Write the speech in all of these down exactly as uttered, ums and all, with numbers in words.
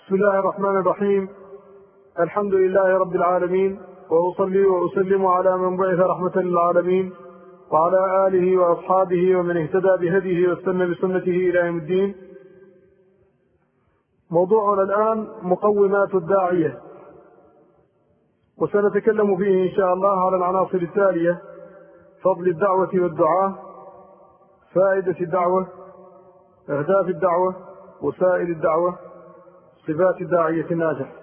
بسم الله الرحمن الرحيم. الحمد لله رب العالمين، وأصلي وأسلم على من بعث رحمة للعالمين وعلى آله وأصحابه ومن اهتدى بهديه واستنى بسنته إلى يوم الدين. موضوعنا الآن مقومات الداعية، وسنتكلم فيه إن شاء الله على العناصر التالية: فضل الدعوة والدعاء، فائدة الدعوة، أهداف الدعوة، وسائل الدعوة، صفات الداعية الناجح.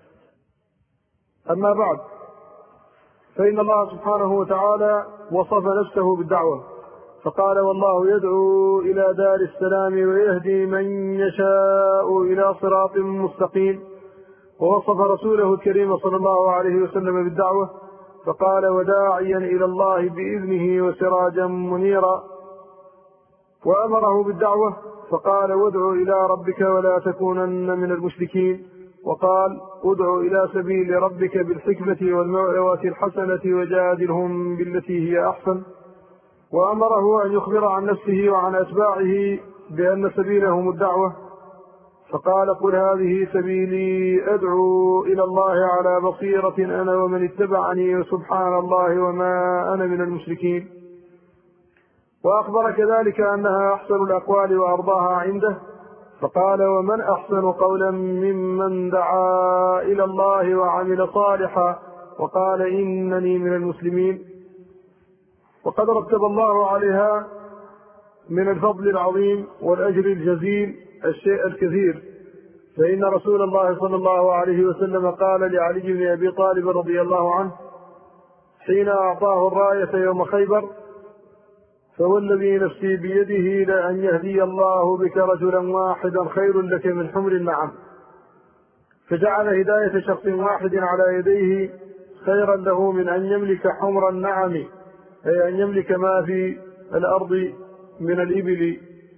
أما بعد، فإن الله سبحانه وتعالى وصف نفسه بالدعوة فقال: والله يدعو إلى دار السلام ويهدي من يشاء إلى صراط مستقيم. ووصف رسوله الكريم صلى الله عليه وسلم بالدعوة فقال: وداعيا إلى الله بإذنه وسراجا منيرا. وأمره بالدعوة فقال: وادع إلى ربك ولا تكونن من المشركين. وقال: ادع إلى سبيل ربك بالحكمة والموعظة الحسنة وجادلهم بالتي هي أحسن. وأمره أن يخبر عن نفسه وعن أتباعه بأن سبيلهم الدعوة فقال: قل هذه سبيلي أدعو إلى الله على بصيرة أنا ومن اتبعني وسبحان الله وما أنا من المشركين. وأخبر كذلك أنها أحسن الأقوال وأرضاها عنده فقال: ومن أحسن قولا ممن دعا إلى الله وعمل صالحا وقال إنني من المسلمين. وقد رتب الله عليها من الفضل العظيم والأجر الجزيل الشيء الكثير، فإن رسول الله صلى الله عليه وسلم قال لعلي بن أبي طالب رضي الله عنه حين أعطاه الراية يوم خيبر: فوالذي نفسي بيده لأن يهدي الله بك رجلا واحدا خير لك من حمر النعم. فجعل هداية شخص واحد على يديه خيرا له من أن يملك حمر النعم، أي أن يملك ما في الأرض من الإبل،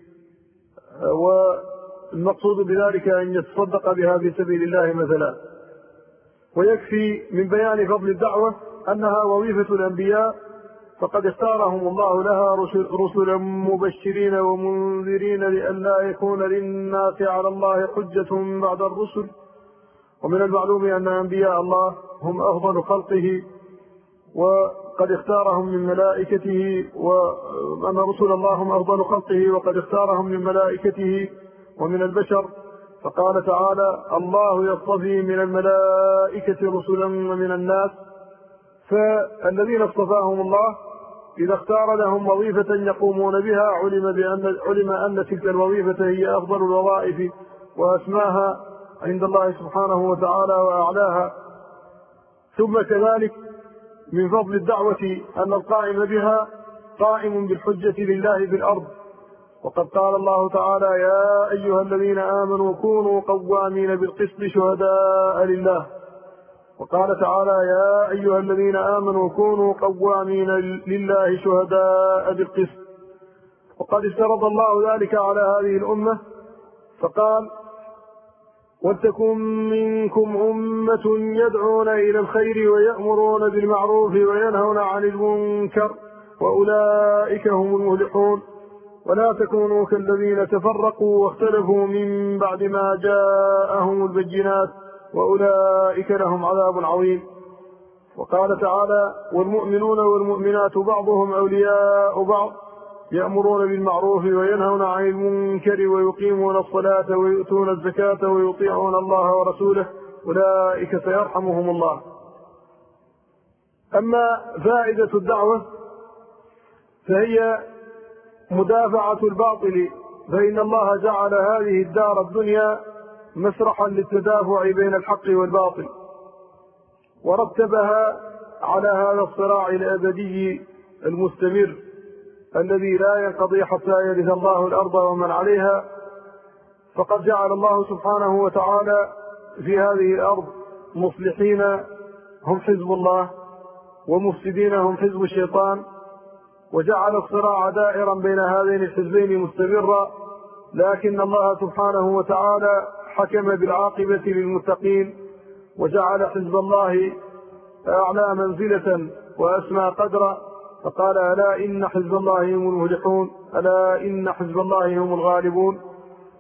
والمقصود بذلك أن يتصدق بها في سبيل الله مثلا. ويكفي من بيان فضل الدعوة أنها وظيفة الأنبياء، فقد اختارهم الله لها رسلا مبشرين ومنذرين لئلا يكون للناس على الله حجة بعد الرسل. ومن المعلوم أن أنبياء الله هم أفضل خلقه، وقد اختارهم من ملائكته، وأن رسل الله هم أفضل خلقه وقد اختارهم من ملائكته ومن البشر. فقال تعالى: الله يصطفي من الملائكة رسلا ومن الناس. فالذين اصطفاهم الله إذا اختار لهم وظيفة يقومون بها علم بأن علم أن تلك الوظيفة هي أفضل الوظائف وأسماها عند الله سبحانه وتعالى وأعلاها. ثم كذلك من فضل الدعوة أن القائم بها قائم بالحجة لله في الأرض. وقد قال الله تعالى: يا أيها الذين آمنوا كونوا قوامين بالقسط شهداء لله. وقال تعالى: يا أيها الذين آمنوا كونوا قوامين لله شهداء بالقسط. وقد افترض الله ذلك على هذه الأمة فقال: ولتكن منكم أمة يدعون إلى الخير ويأمرون بالمعروف وينهون عن المنكر وأولئك هم المفلحون. ولا تكونوا كالذين تفرقوا واختلفوا من بعد ما جاءهم البينات وأولئك لهم عذاب عظيم. وقال تعالى: والمؤمنون والمؤمنات بعضهم أولياء بعض يأمرون بالمعروف وينهون عن المنكر ويقيمون الصلاة ويؤتون الزكاة ويطيعون الله ورسوله أولئك سيرحمهم الله. أما فائدة الدعوة فهي مدافعة الباطل، فإن الله جعل هذه الدار الدنيا مسرحا للتدافع بين الحق والباطل، ورتبها على هذا الصراع الأبدي المستمر الذي لا ينقضي حتى يرث الله الأرض ومن عليها. فقد جعل الله سبحانه وتعالى في هذه الأرض مصلحين هم حزب الله ومفسدين هم حزب الشيطان، وجعل الصراع دائرا بين هذين الحزبين مستمرا. لكن الله سبحانه وتعالى حكم بالعاقبة للمتقين وجعل حزب الله أعلى منزلة وأسمى قدرا، فقال: ألا إن حزب الله هم المفلحون، ألا إن حزب الله هم الغالبون.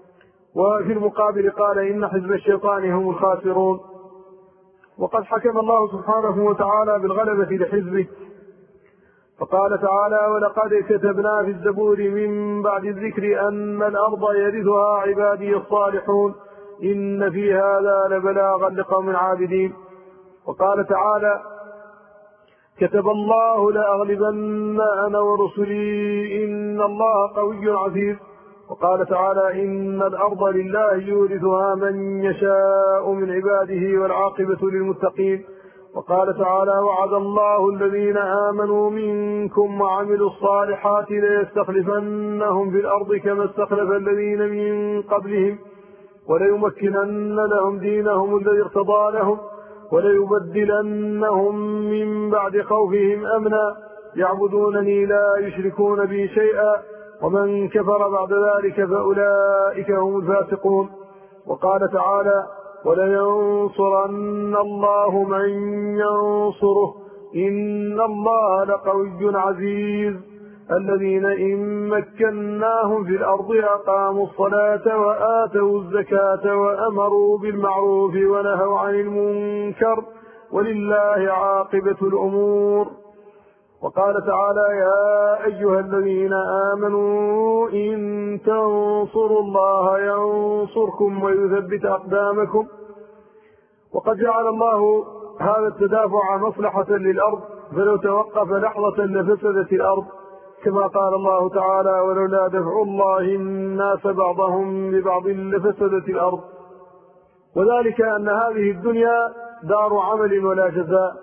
وفي المقابل قال إن حزب الشيطان هم الخاسرون. وقد حكم الله سبحانه وتعالى بالغلبة لحزبه، فقال تعالى: ولقد كتبنا في الزبور من بعد الذكر أن الأرض يرثها عبادي الصالحون إن في هذا لبلاغا لقوم عابدين. وقال تعالى: كتب الله لأغلبن أنا ورسلي إن الله قوي عزيز. وقال تعالى: إن الأرض لله يورثها من يشاء من عباده والعاقبة للمتقين. وقال تعالى: وعد الله الذين آمنوا منكم وعملوا الصالحات ليستخلفنهم في الأرض كما استخلف الذين من قبلهم وليمكنن لهم دينهم الذي ارتضى لهم وليبدلنهم من بعد خوفهم أمنا يعبدونني لا يشركون بي شيئا ومن كفر بعد ذلك فأولئك هم الفاسقون. وقال تعالى: ولينصرن الله من ينصره إن الله لقوي عزيز. الذين إن مكناهم في الأرض أقاموا الصلاة وآتوا الزكاة وأمروا بالمعروف ونهوا عن المنكر ولله عاقبة الأمور. وقال تعالى: يا أيها الذين آمنوا إن تنصروا الله ينصركم ويثبت أقدامكم. وقد جعل الله هذا التدافع مصلحة للأرض، فلو توقف لحظة لفسدت الأرض، كما قال الله تعالى: ولولا دفع الله الناس بعضهم ببعض لفسدت الأرض. وذلك أن هذه الدنيا دار عمل ولا جزاء،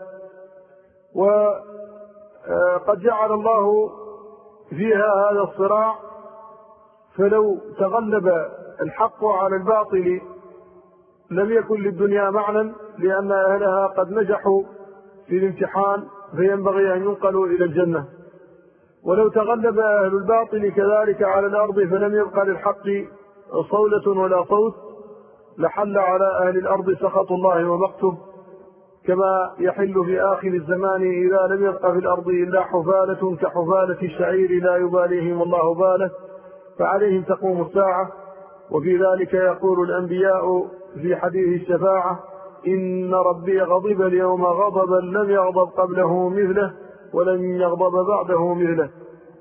وقد جعل الله فيها هذا الصراع، فلو تغلب الحق على الباطل لم يكن للدنيا معنى، لأن أهلها قد نجحوا في الامتحان فينبغي أن ينقلوا إلى الجنة. ولو تغلب أهل الباطل كذلك على الأرض فلم يبقى للحق صولة ولا صوت، لحل على أهل الأرض سخط الله ومقته، كما يحل في آخر الزمان إذا لم يبقى في الأرض إلا حفالة كحفالة الشعير لا يباليهم الله باله، فعليهم تقوم الساعة. وفي ذلك يقول الأنبياء في حديث الشفاعة: إن ربي غضب اليوم غضبا لم يغضب قبله مثله ولن يغضب بعده مثله.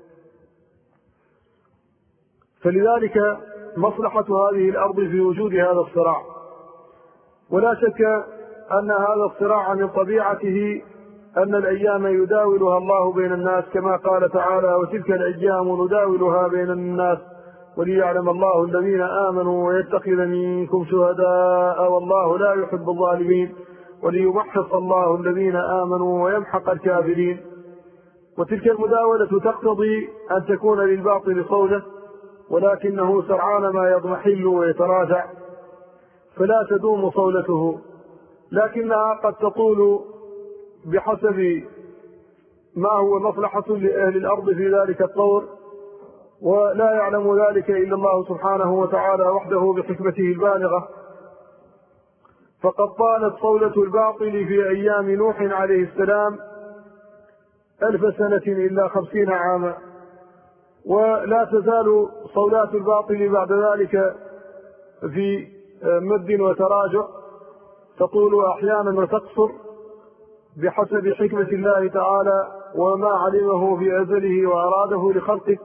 فلذلك مصلحة هذه الأرض في وجود هذا الصراع. ولا شك أن هذا الصراع من طبيعته أن الأيام يداولها الله بين الناس، كما قال تعالى: وتلك الأيام نداولها بين الناس وليعلم الله الذين آمنوا ويتخذ منكم شهداء والله لا يحب الظالمين وليمحص الله الذين آمنوا ويمحق الكافرين. وتلك المداولة تقتضي أن تكون للباطل صولة، ولكنه سرعان ما يضمحل ويتراجع، فلا تدوم صولته، لكنها قد تطول بحسب ما هو مصلحة لأهل الأرض في ذلك الطور، ولا يعلم ذلك إلا الله سبحانه وتعالى وحده بحكمته البالغة. فقد طالت صولة الباطل في أيام نوح عليه السلام ألف سنة إلا خمسين عاما، ولا تزال صولات الباطل بعد ذلك في مد وتراجع، تطول أحيانا وتقصر بحسب حكمة الله تعالى وما علمه في أزله وأراده لخلقه.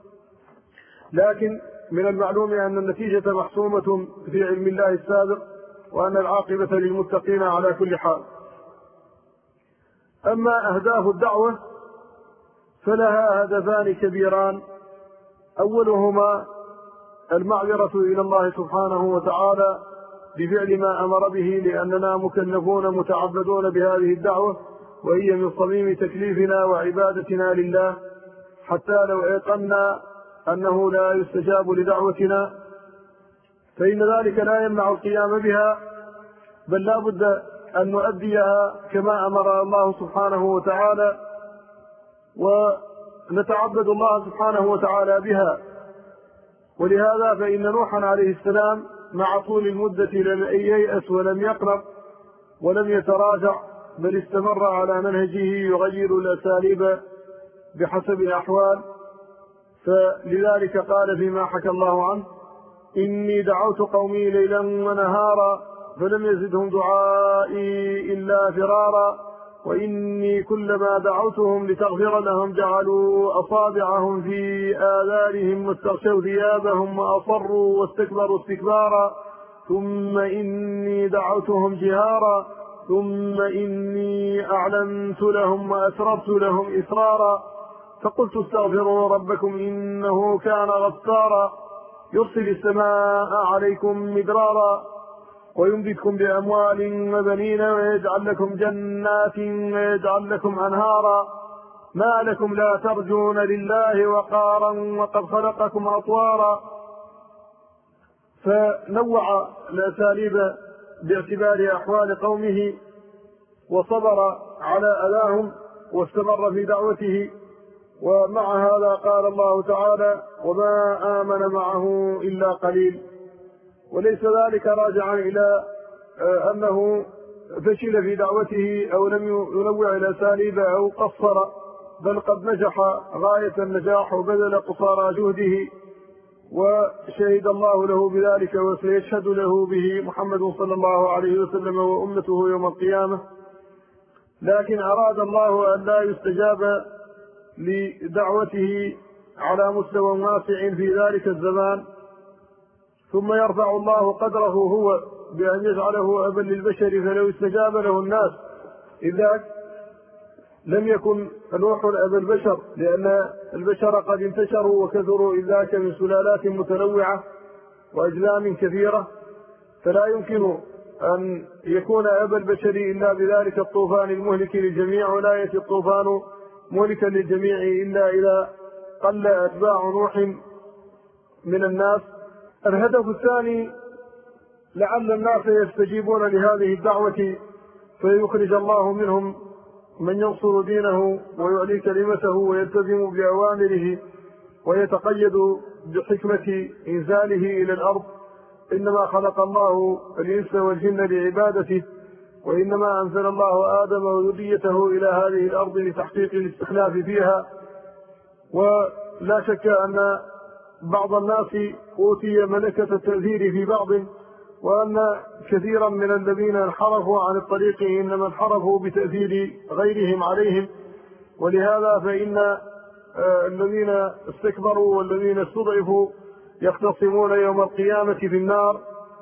لكن من المعلوم أن النتيجة محسومة في علم الله السابق، وأن العاقبة للمتقين على كل حال. أما أهداف الدعوة فلها هدفان كبيران: أولهما المعذرة إلى الله سبحانه وتعالى بفعل ما أمر به، لأننا مكلفون متعبدون بهذه الدعوة، وهي من صميم تكليفنا وعبادتنا لله، حتى لو أيقنا أنه لا يستجاب لدعوتنا فإن ذلك لا يمنع القيام بها، بل لا بد أن نؤديها كما أمر الله سبحانه وتعالى، ونتعبد الله سبحانه وتعالى بها. ولهذا فإن نوحا عليه السلام مع طول المدة لم ييأس ولم يقنط ولم يتراجع، بل استمر على منهجه يغير الأساليب بحسب الأحوال. فلذلك قال فيما حكى الله عنه: إني دعوت قومي ليلا ونهارا فلم يزدهم دعائي إلا فرارا وإني كلما دعوتهم لتغفر لهم جعلوا أصابعهم في آذانهم واستغشوا ثيابهم وأصروا واستكبروا استكبارا ثم إني دعوتهم جهارا ثم إني أعلنت لهم وأسررت لهم إسرارا فقلت استغفروا ربكم إنه كان غفارا يرسل السماء عليكم مدرارا ويمددكم بأموال وبنين ويجعل لكم جنات ويجعل لكم أنهارا ما لكم لا ترجون لله وقارا وقد خلقكم أطوارا. فنوع الأساليب باعتبار أحوال قومه وصبر على أذاهم واستمر في دعوته. ومع هذا قال الله تعالى وما آمن معه إلا قليل. وليس ذلك راجعا إلى أنه فشل في دعوته أو لم ينوع الأساليب أو قصر، بل قد نجح غاية النجاح وبذل قصارى جهده وشهد الله له بذلك وسيشهد له به محمد صلى الله عليه وسلم وأمته يوم القيامة. لكن أراد الله أن لا يستجاب لدعوته على مستوى واسع في ذلك الزمان، ثم يرفع الله قدره هو بأن يجعله أبا للبشر، فلو استجاب له الناس إذاك لم يكن نوح أبا البشر، لأن البشر قد انتشروا وكثروا إذاك من سلالات متنوعة وأجلام كثيرة، فلا يمكن أن يكون أبا البشر إلا بذلك الطوفان المهلك للجميع، ولا يأتي الطوفان مهلكا للجميع إلا إذا قل أتباع نوح من الناس. الهدف الثاني لعل الناس يستجيبون لهذه الدعوة فيخرج الله منهم من ينصر دينه ويعلي كلمته ويلتزم بأوامره ويتقيد بحكمة إنزاله إلى الأرض. إنما خلق الله الإنس والجن لعبادته، وإنما أنزل الله آدم وذريته إلى هذه الأرض لتحقيق الاستخلاف فيها. ولا شك أن بعض الناس أوتي ملكة التأثير في بعض، وأن كثيرا من الذين انحرفوا عن الطريق إنما انحرفوا بتأثير غيرهم عليهم. ولهذا فإن الذين استكبروا والذين استضعفوا يختصمون يوم القيامة في النار،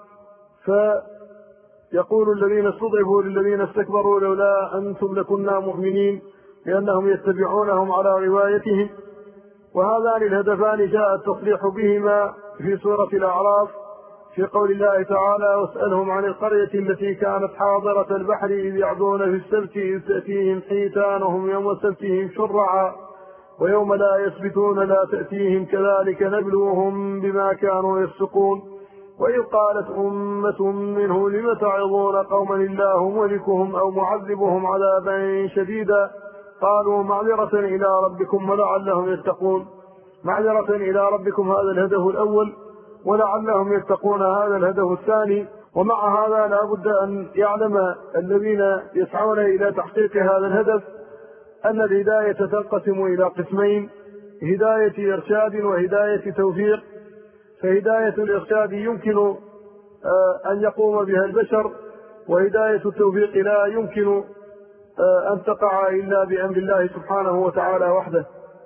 فيقول الذين استضعفوا للذين استكبروا لولا أنتم لكنا مؤمنين، لأنهم يتبعونهم على روايتهم. وهذان الهدفان جاء التصريح بهما في سورة الأعراف في قول الله تعالى واسألهم عن القرية التي كانت حاضرة البحر إذ يعدون في السبت إذ تأتيهم حيتانهم يوم سبتهم شرعا ويوم لا يسبتون لا تأتيهم كذلك نبلوهم بما كانوا يفسقون. وإذ قالت أمة منه لم تعظون قوما الله مهلكهم أو معذبهم عذابا شديدا قالوا معذرة إلى ربكم ولعلهم يتقون. معذرة إلى ربكم هذا الهدف الأول، ولعلهم يتقون هذا الهدف الثاني. ومع هذا لا بد أن يعلم الذين يسعون إلى تحقيق هذا الهدف أن الهداية تنقسم إلى قسمين: هداية إرشاد وهداية توفيق. فهداية الإرشاد يمكن أن يقوم بها البشر، وهداية التوفيق لا يمكن أن تقع إلا بأمر الله سبحانه وتعالى وحده.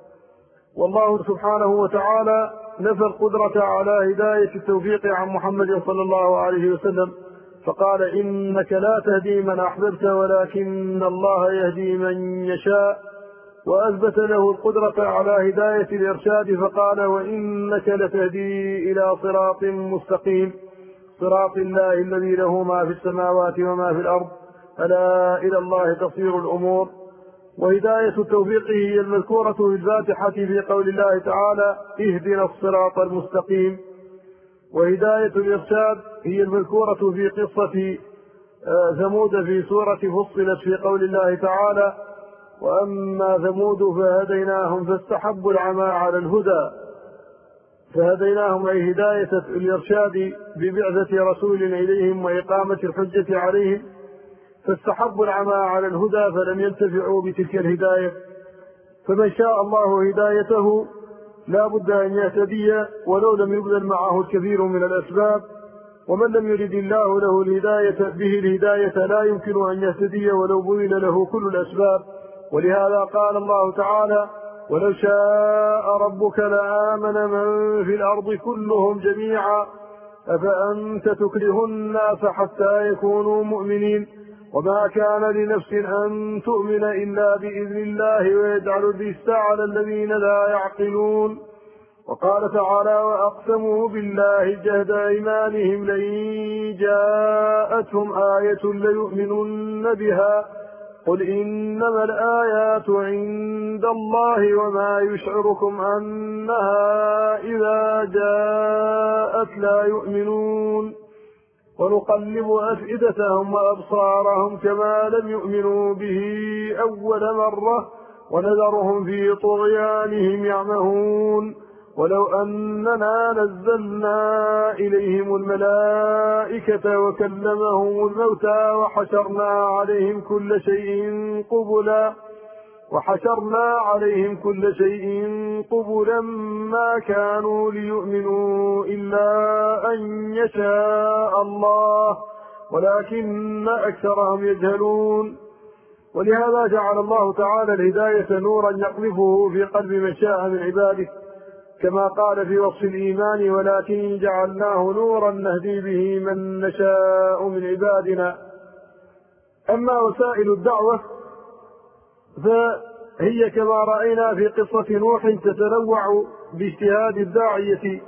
والله سبحانه وتعالى نفى القدرة على هداية التوفيق عن محمد صلى الله عليه وسلم، فقال إنك لا تهدي من أحببت ولكن الله يهدي من يشاء. وأثبت له القدرة على هداية الإرشاد فقال وإنك لتهدي إلى صراط مستقيم، صراط الله الذي له ما في السماوات وما في الأرض ألا إلى الله تصير الأمور. وهداية التوفيق هي المذكورة في الفاتحة في قول الله تعالى اهدنا الصراط المستقيم. وهداية الإرشاد هي المذكورة في قصة ثمود في سورة فصلت في قول الله تعالى وأما ثمود فهديناهم فاستحبوا العمى على الهدى. فهديناهم أي هداية الإرشاد ببعثة رسول إليهم وإقامة الحجة عليهم، فاستحبوا العمى على الهدى فلم ينتفعوا بتلك الهداية. فمن شاء الله هدايته لا بد أن يهتدي ولو لم يبذل معه الكثير من الأسباب، ومن لم يرد الله له الهداية به الهداية لا يمكن أن يهتدي ولو بذل له كل الأسباب. ولهذا قال الله تعالى: ولو شاء ربك لآمن من في الأرض كلهم جميعا أفأنت تكره الناس حتى يكونوا مؤمنين وما كان لنفس أن تؤمن إلا بإذن الله ويجعل الرجس على الذين لا يعقلون. وقال تعالى: وأقسموا بالله جهد أيمانهم لئن جاءتهم آية ليؤمنن بها قل إنما الآيات عند الله وما يشعركم أنها إذا جاءت لا يؤمنون ونقلب أفئدتهم وأبصارهم كما لم يؤمنوا به أول مرة ونذرهم في طغيانهم يعمهون ولو أننا نزلنا إليهم الملائكة وكلمهم الموتى وحشرنا عليهم كل شيء قبلا وحشرنا عليهم كل شيء قبلا ما كانوا ليؤمنوا إلا أن يشاء الله ولكن أكثرهم يجهلون. ولهذا جعل الله تعالى الهداية نورا يقذفه في قلب من شاء من عباده، كما قال في وصف الإيمان: ولكن جعلناه نورا نهدي به من نشاء من عبادنا. أما وسائل الدعوة فهي كما رأينا في قصة نوح تتنوع باجتهاد الداعية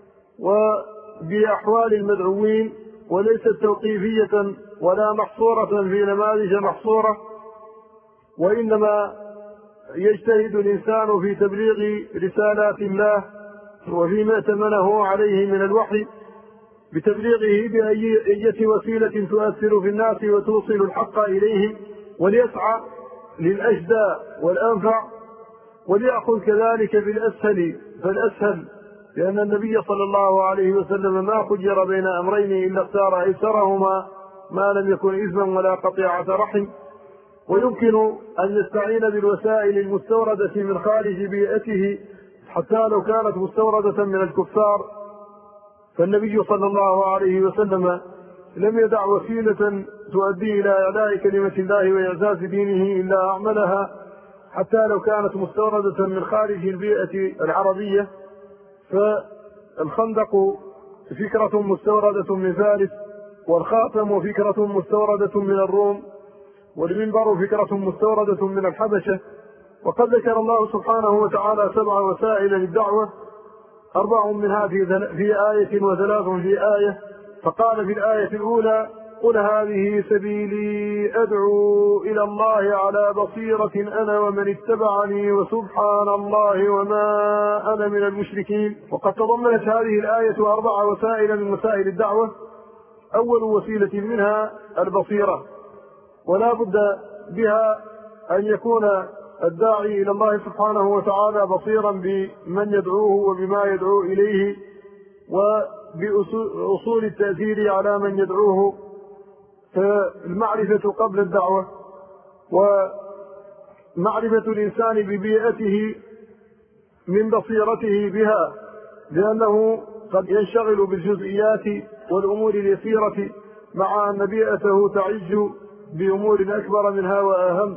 وبأحوال المدعوين، وليست توقيفية ولا محصورة في نماذج محصورة، وإنما يجتهد الإنسان في تبليغ رسالات الله وفيما ائتمنه عليه من الوحي بتبليغه بأية وسيلة تؤثر في الناس وتوصل الحق إليهم، وليسعى للأجدى والأنفع وليأخذ كذلك بالأسهل فالأسهل، لأن النبي صلى الله عليه وسلم ما خير بين أمرين إلا اختار أيسرهما ما لم يكن إثما ولا قطيعة رحم. ويمكن أن يستعين بالوسائل المستوردة من خارج بيئته حتى لو كانت مستوردة من الكفار، فالنبي صلى الله عليه وسلم لم يدع وسيلة تؤدي إلى إعلاء كلمة الله وإعزاز دينه إلا أعملها حتى لو كانت مستوردة من خارج البيئة العربية. فالخندق فكرة مستوردة من فارس، والخاتم فكرة مستوردة من الروم، والمنبر فكرة مستوردة من الحبشة. وقد ذكر الله سبحانه وتعالى سبع وسائل للدعوة، أربع منها في آية وثلاث في آية. فقال في الآية الأولى: قل هذه سبيلي أدعو إلى الله على بصيرة أنا ومن اتبعني وسبحان الله وما أنا من المشركين. وقد تضمنت هذه الآية أربع وسائل من وسائل الدعوة. أول وسيلة منها البصيرة، ولا بد بها أن يكون الداعي إلى الله سبحانه وتعالى بصيرا بمن يدعوه وبما يدعو إليه وبأصول التأثير على من يدعوه، فالمعرفة قبل الدعوة، ومعرفة الإنسان ببيئته من بصيرته بها، لأنه قد ينشغل بالجزئيات والأمور اليسيرة مع أن بيئته تعج بأمور أكبر منها وأهم.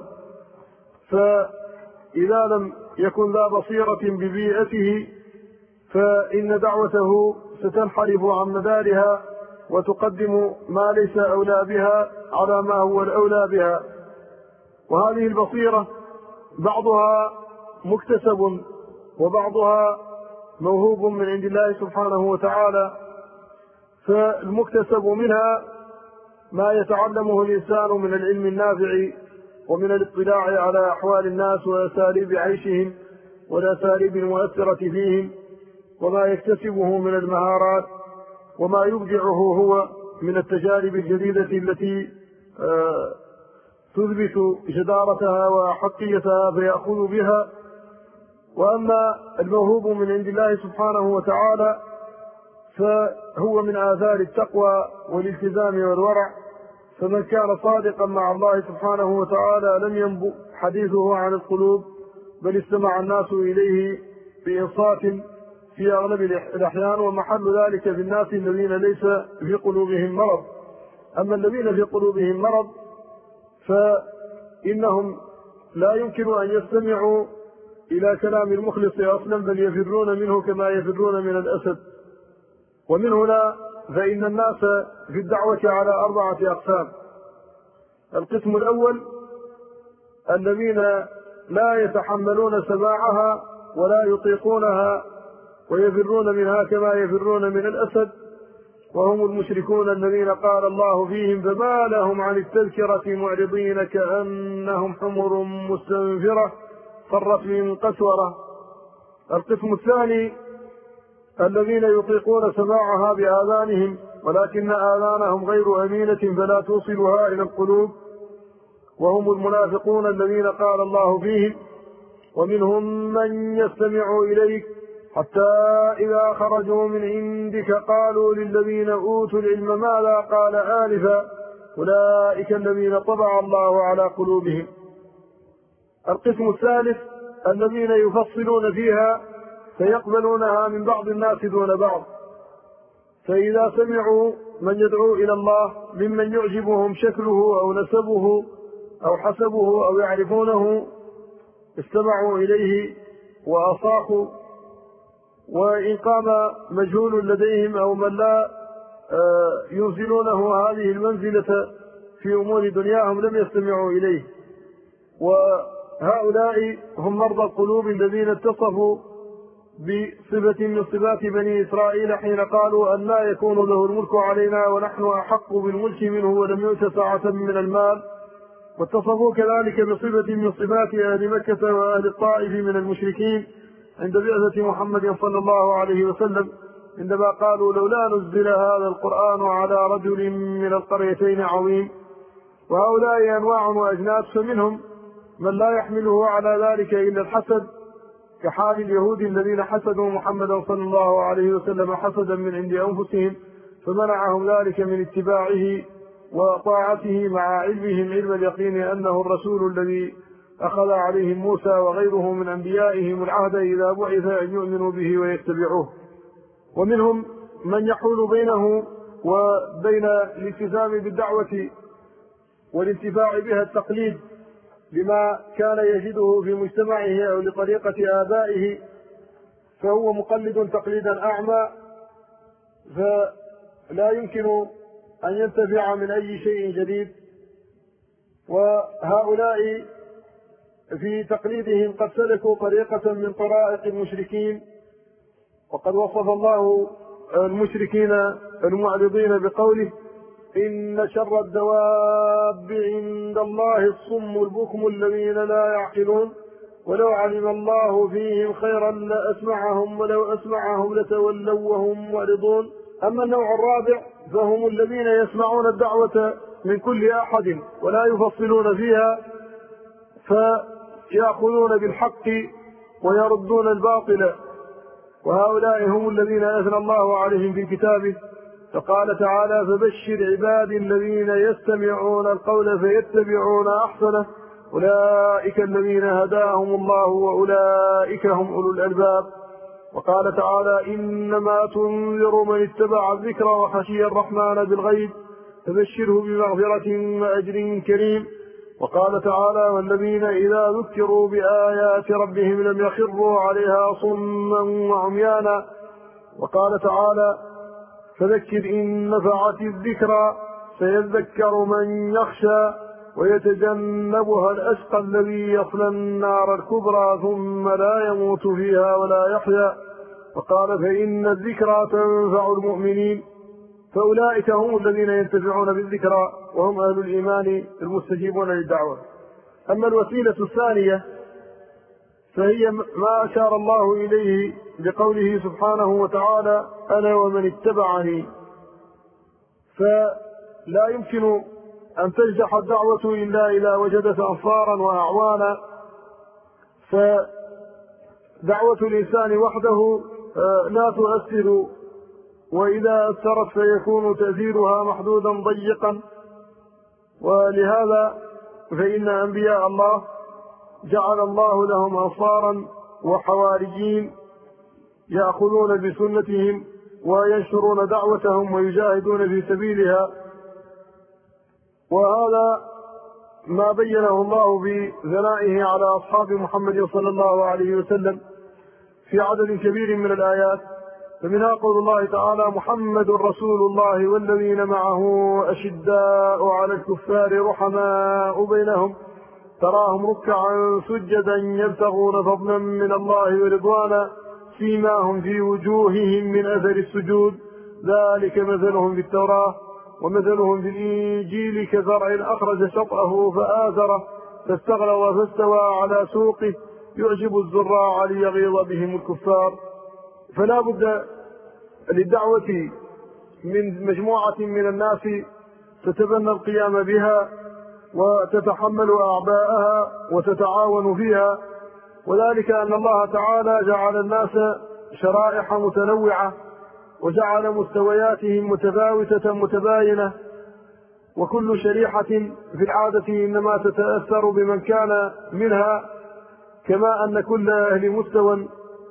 فإذا لم يكن ذا بصيرة ببيئته فإن دعوته ستنحرف عن مدارها وتقدم ما ليس أولى بها على ما هو الأولى بها. وهذه البصيرة بعضها مكتسب وبعضها موهوب من عند الله سبحانه وتعالى. فالمكتسب منها ما يتعلمه الإنسان من العلم النافع ومن الاطلاع على أحوال الناس وأساليب عيشهم والأساليب المؤثرة فيهم، وما يكتسبه من المهارات، وما يبدعه هو من التجارب الجديدة التي آه تثبت جدارتها وحقيتها فيأخذ بها. وأما الموهوب من عند الله سبحانه وتعالى فهو من آثار التقوى والالتزام والورع، فمن كان صادقا مع الله سبحانه وتعالى لم ينبؤ حديثه عن القلوب، بل استمع الناس إليه بإنصات في أغلب الأحيان، ومحل ذلك في الناس الذين ليس في قلوبهم مرض. أما الذين في قلوبهم مرض فإنهم لا يمكن أن يستمعوا إلى كلام المخلص أصلا، بل يفرون منه كما يفرون من الأسد. ومن هنا فإن الناس في الدعوة على أربعة أقسام. القسم الأول الذين لا يتحملون سماعها ولا يطيقونها ويفرون منها كما يفرون من الأسد، وهم المشركون الذين قال الله فيهم فما لهم عن التذكرة معرضين كأنهم حمر مستنفرة فرت من قسورة. القسم الثاني الذين يطيقون سماعها بآذانهم ولكن آذانهم غير أمينة فلا توصلها إلى القلوب، وهم المنافقون الذين قال الله فيهم ومنهم من يستمع إليك حتى إذا خرجوا من عندك قالوا للذين أوتوا العلم ماذا قال آنفا أولئك الذين طبع الله على قلوبهم. القسم الثالث الذين يفصلون فيها فيقبلونها من بعض الناس دون بعض، فإذا سمعوا من يدعو إلى الله ممن يعجبهم شكله أو نسبه أو حسبه أو يعرفونه استمعوا إليه وأصاحوا، وإن قام مجهول لديهم أو من لا ينزلونه هذه المنزلة في أمور دنياهم لم يستمعوا إليه. وهؤلاء هم مرضى القلوب الذين اتصفوا بصفة من صفات بني إسرائيل حين قالوا أن لا يكون له الملك علينا ونحن أحق بالملك منه ولم يؤت ساعة من المال. واتصفوا كذلك بصفة من صفات أهل مكة وأهل الطائف من المشركين عند بعثة محمد صلى الله عليه وسلم عندما قالوا لولا نزل هذا القرآن على رجل من القريتين عظيم. وهؤلاء أنواع وأجناس، فمنهم من لا يحمله على ذلك إلا الحسد كحال اليهود الذين حسدوا محمدا صلى الله عليه وسلم حسدا من عند أنفسهم فمنعهم ذلك من اتباعه وطاعته مع علمهم علم اليقين أنه الرسول الذي أخذ عليهم موسى وغيره من أنبيائهم العهد إذا بعث أن يؤمنوا به ويتبعوه. ومنهم من يحول بينه وبين الالتزام بالدعوة والانتفاع بها التقليد بما كان يجده في مجتمعه أو لطريقة آبائه، فهو مقلد تقليدا أعمى فلا يمكن أن ينتفع من أي شيء جديد. وهؤلاء في تقليدهم قد سلكوا طريقة من طرائق المشركين، وقد وصف الله المشركين المعرضين بقوله إن شر الدواب عند الله الصم البكم الذين لا يعقلون ولو علم الله فيهم خيرا لأسمعهم ولو أسمعهم لتولوا وهم معرضون. أما النوع الرابع فهم الذين يسمعون الدعوة من كل أحد ولا يفصلون فيها فيأخذون بالحق ويردون الباطل، وهؤلاء هم الذين أثنى الله عليهم في كتابه فقال تعالى فبشر عبادي الذين يستمعون القول فيتبعون أحسنه أولئك الذين هداهم الله وأولئك هم أولو الألباب. وقال تعالى إنما تنذر من اتبع الذكر وخشي الرحمن بالغيب فبشره بمغفرة وأجر كريم. وقال تعالى والذين إذا ذكروا بآيات ربهم لم يخروا عليها صما وعميانا. وقال تعالى فذكر إن نفعت الذكرى سيذكر من يخشى ويتجنبها الأشقى الذي يصلى النار الكبرى ثم لا يموت فيها ولا يحيا. وقال فإن الذكرى تنفع المؤمنين، فأولئك هم الذين ينتفعون بالذكرى وهم أهل الإيمان المستجيبون للدعوة. أما الوسيلة الثانية فهي ما أشار الله إليه بقوله سبحانه وتعالى أنا ومن اتبعني، فلا يمكن أن تنجح الدعوة إلا إذا وجدت أنصارا وأعوانا، فدعوة الإنسان وحده لا تؤثر، وإذا أثرت فيكون تأثيرها محدودا ضيقا. ولهذا فإن أنبياء الله جعل الله لهم أنصارا وحواريين يأخذون بسنتهم وينشرون دعوتهم ويجاهدون في سبيلها. وهذا ما بينه الله بثنائه على أصحاب محمد صلى الله عليه وسلم في عدد كبير من الآيات، فمنها قول الله تعالى: محمد رسول الله والذين معه أشداء على الكفار رحماء بينهم تراهم ركعا سجدا يبتغون فضلا من الله ورضوانا سيماهم في وجوههم من أثر السجود ذلك مثلهم في التوراة ومثلهم في الإنجيل كزرع أخرج شطأه فآزره فاستغلظ فاستوى على سوقه يعجب الزراع ليغيظ بهم الكفار. فلا بد للدعوة من مجموعة من الناس تتبنى القيام بها وتتحمل أعباءها وتتعاون فيها، وذلك أن الله تعالى جعل الناس شرائح متنوعة وجعل مستوياتهم متفاوتة متباينة، وكل شريحة في العادة إنما تتأثر بمن كان منها، كما أن كل أهل مستوى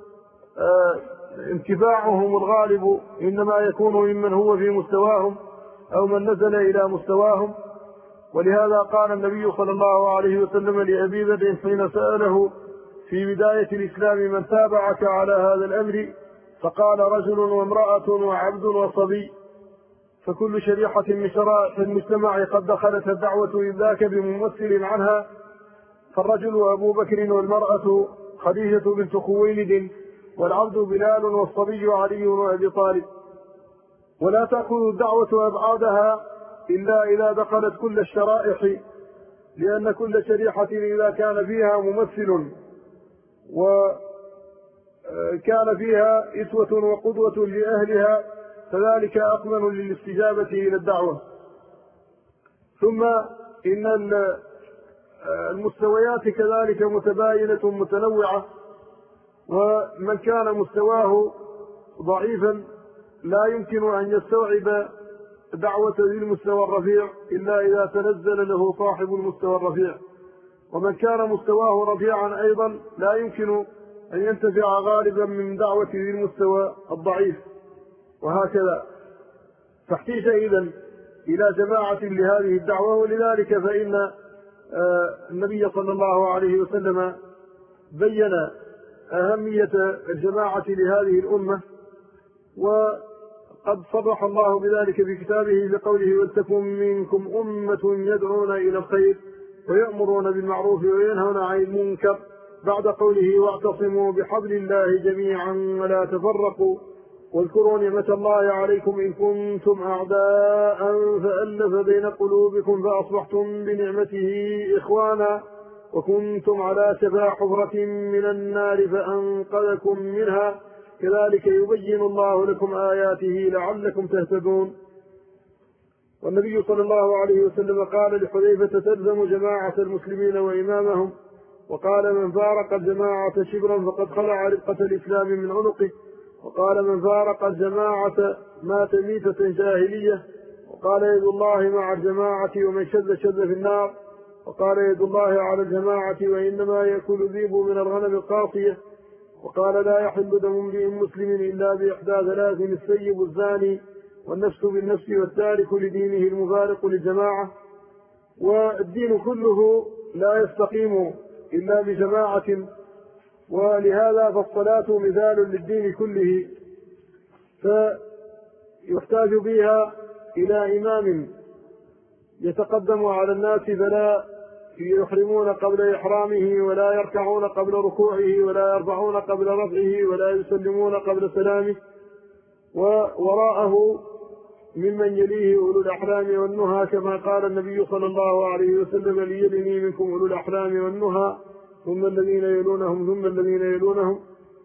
انتفاعهم الغالب إنما يكون ممن هو في مستواهم أو من نزل إلى مستواهم. ولهذا قال النبي صلى الله عليه وسلم لأبي ذر حين سأله في بداية الإسلام: من تابعك على هذا الأمر؟ فقال: رجل وامرأة وعبد وصبي. فكل شريحة من شرائح المجتمع قد دخلت الدعوة إذ ذاك بممثل عنها، فالرجل أبو بكر والمرأة خديجة بنت خويلد والعبد بلال والصبي علي بن أبي طالب. ولا تأخذ الدعوة أبعادها إلا إذا دخلت كل الشرائح، لأن كل شريحة إذا كان فيها ممثل وكان فيها إسوة وقدوة لأهلها فذلك أضمن للاستجابة إلى الدعوة. ثم إن المستويات كذلك متباينة متنوعة، ومن كان مستواه ضعيفا لا يمكن أن يستوعب دعوة ذي المستوى الرفيع إلا إذا تنزل له صاحب المستوى الرفيع، ومن كان مستواه رفيعا أيضا لا يمكن أن ينتفع غالبا من دعوة ذي المستوى الضعيف، وهكذا. فاحتاج إذن إلى جماعة لهذه الدعوة. ولذلك فإن النبي صلى الله عليه وسلم بين أهمية الجماعة لهذه الأمة، وقد صرح الله بذلك في كتابه بقوله: ولتكن منكم أمة يدعون إلى الخير ويأمرون بالمعروف وينهون عن المنكر، بعد قوله: واعتصموا بحبل الله جميعا ولا تفرقوا واذكروا نعمة الله عليكم إن كنتم أعداء فألف بين قلوبكم فأصبحتم بنعمته إخوانا وكنتم على شفا حفرة من النار فأنقذكم منها كذلك يبين الله لكم آياته لعلكم تهتدون. والنبي صلى الله عليه وسلم قال لحذيفة: تلزم جماعة المسلمين وإمامهم، وقال: من فارق الجماعة شبرا فقد خلع رقة الإسلام من عنقه، وقال: من فارق الجماعة مات ميتة جاهلية، وقال: يد الله مع الجماعة ومن شذ شذ في النار، وقال: يد الله على الجماعة وإنما يأكل الذئب من الغنم القاصية، وقال: لا يحل دم امرئ مسلم إلا بإحدى ثلاث: السيب الزاني والنفس بالنفس والتارك لدينه المفارق للجماعة. والدين كله لا يستقيم إلا بجماعة، ولهذا فالصلاة مثال للدين كله، فيحتاج بها إلى إمام يتقدم على الناس فلا يحرمون قبل إحرامه ولا يركعون قبل ركوعه ولا يرفعون قبل رفعه ولا يسلمون قبل سلامه، ووراءه ممن يليه أولو الأحلام والنهى، كما قال النبي صلى الله عليه وسلم: ليلني منكم أولو الأحلام والنهى ثم الذين يلونهم ثم الذين يلونهم.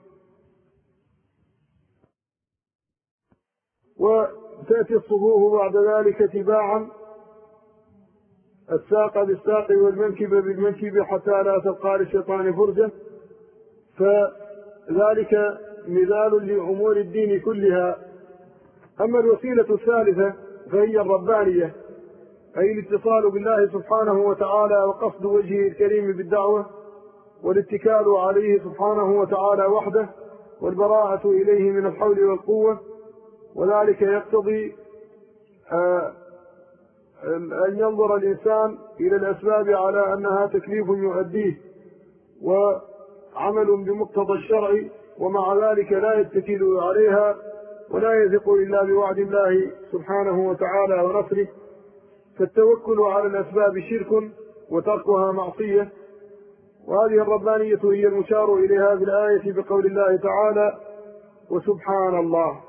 وتأتي الصفوف بعد ذلك تباعا، الساق بالساق والمنكب بالمنكب حتى لا تبقى للشيطان فرجة، فذلك مثال لأمور الدين كلها. أما الوسيلة الثالثة فهي الربانية، أي الاتصال بالله سبحانه وتعالى وقصد وجهه الكريم بالدعوة والاتكال عليه سبحانه وتعالى وحده، والبراءة إليه من الحول والقوة، وذلك يقتضي أن ينظر الإنسان إلى الأسباب على أنها تكليف يؤديه وعمل بمقتضى الشرع، ومع ذلك لا يتكل عليها ولا يثق إلا بوعد الله سبحانه وتعالى ونصره. فالتوكل على الأسباب شرك وتركها معصية. وهذه الربانية هي المشار إليها في الآية بقول الله تعالى: وسبحان الله.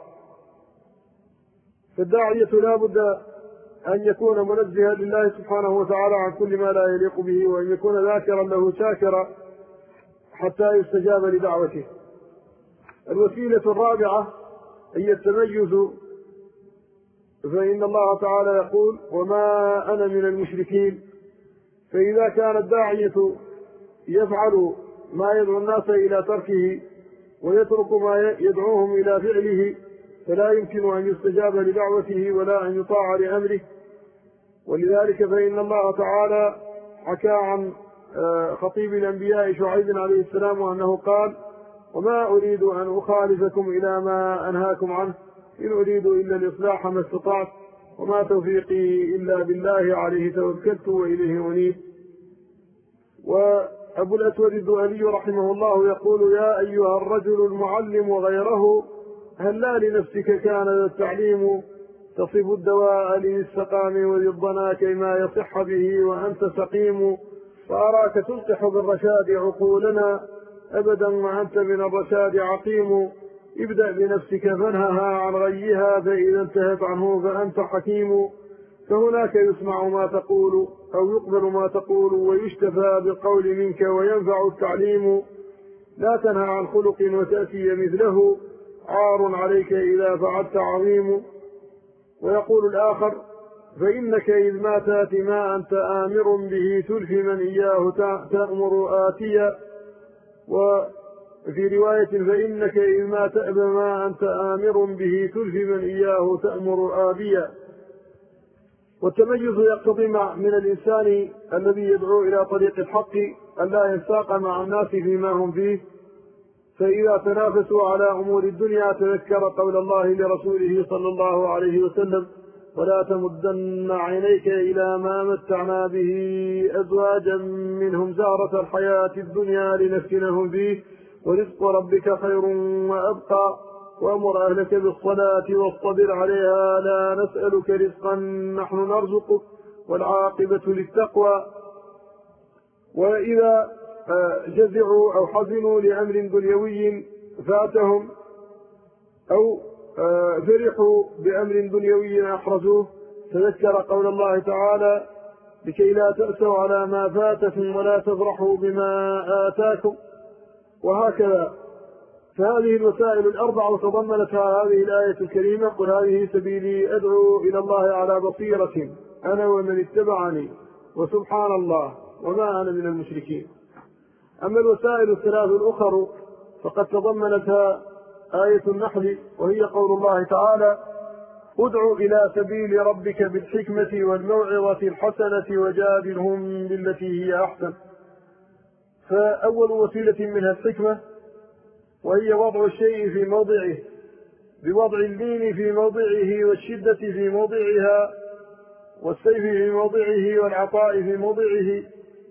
فالداعية لا بد أن يكون منزها لله سبحانه وتعالى عن كل ما لا يليق به، وأن يكون ذاكرا له شاكرا حتى يستجاب لدعوته. الوسيلة الرابعة هي التميز، فإن الله تعالى يقول: وما أنا من المشركين. فإذا كان الداعية يفعل ما يدعو الناس إلى تركه ويترك ما يدعوهم إلى فعله، فلا يمكن أن يستجاب لدعوته ولا أن يطاع لأمره. ولذلك فإن الله تعالى حكى عن خطيب الأنبياء شعيب عليه السلام أنه قال: وما أريد أن أخالفكم إلى ما أنهاكم عنه، إن أريد إلا الإصلاح ما استطعت، وما توفيقي إلا بالله، عليه توكلت وإليه أنيب. وأبو الأسود الدؤلي رحمه الله يقول: يا أيها الرجل المعلم وغيره، هلا لنفسك كان ذا التعليم، تصب الدواء للسقام وذي كيما يصح به وأنت سقيم، فأراك تلقح بالرشاد عقولنا أبدا وأنت من الرشاد عقيم، ابدأ بنفسك فانهها عن غيها، فإذا انتهت عنه فأنت حكيم، فهناك يسمع ما تقول أو يقبل ما تقول ويشتفى بالقول منك وينفع التعليم، لا تنهى عن خلق وتأتي مثله، عار عليك إذا فعلت عظيم. ويقول الآخر: فإنك إذ ما تأتي ما أنت آمر به تلفي من إياه تأمر آتيا. وفي رواية: فإنك إذ ما تأبى ما أنت آمر به تلفي من إياه تأمر آبيا. والتميز يقتضي من الإنسان الذي يدعو إلى طريق الحق أن لا ينساق مع الناس فيما هم فيه، فإذا تنافسوا على أمور الدنيا تذكر قول الله لرسوله صلى الله عليه وسلم: ولا تمدن عينيك إلى ما متعنا به أزواجا منهم زهرة الحياة الدنيا لنفتنهم فيه، ورزق ربك خير وأبقى، وأمر أهلك بالصلاة واصطبر عليها، لا نسألك رزقا نحن نرزقك، والعاقبة للتقوى. وإذا جزعوا أو حزنوا لأمر دنيوي فاتهم أو فرحوا بأمر دنيوي أحرزوه، تذكر قول الله تعالى: لكي لا تأسوا على ما فاتكم ولا تفرحوا بما آتاكم. وهكذا. فهذه الوسائل الأربع تضمنتها هذه الآية الكريمة: قل هذه سبيلي أدعو إلى الله على بصيرة أنا ومن اتبعني وسبحان الله وما أنا من المشركين. أما الوسائل الثلاث الأخر فقد تضمنتها آية النحل، وهي قول الله تعالى: ادع إلى سبيل ربك بالحكمة والموعظة الحسنة وجادلهم بالتي هي أحسن. فأول وسيلة منها الحكمة، وهي وضع الشيء في موضعه، بوضع اللين في موضعه والشدة في موضعها والسيف في موضعه والعطاء في موضعه.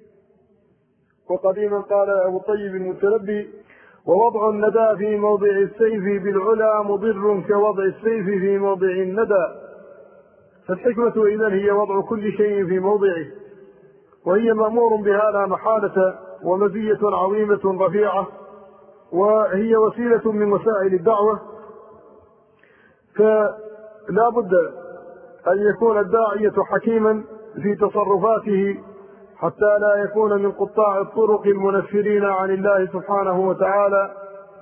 وقديما قال أبو الطيب المتنبي: ووضع الندى في موضع السيف بالعلا مضر كوضع السيف في موضع الندى. فالحكمة إذن هي وضع كل شيء في موضعه، وهي مأمور بها لا محالة، ومزية عظيمة رفيعة، وهي وسيلة من وسائل الدعوة. فلا بد أن يكون الداعية حكيما في تصرفاته حتى لا يكون من قطاع الطرق المنفرين عن الله سبحانه وتعالى.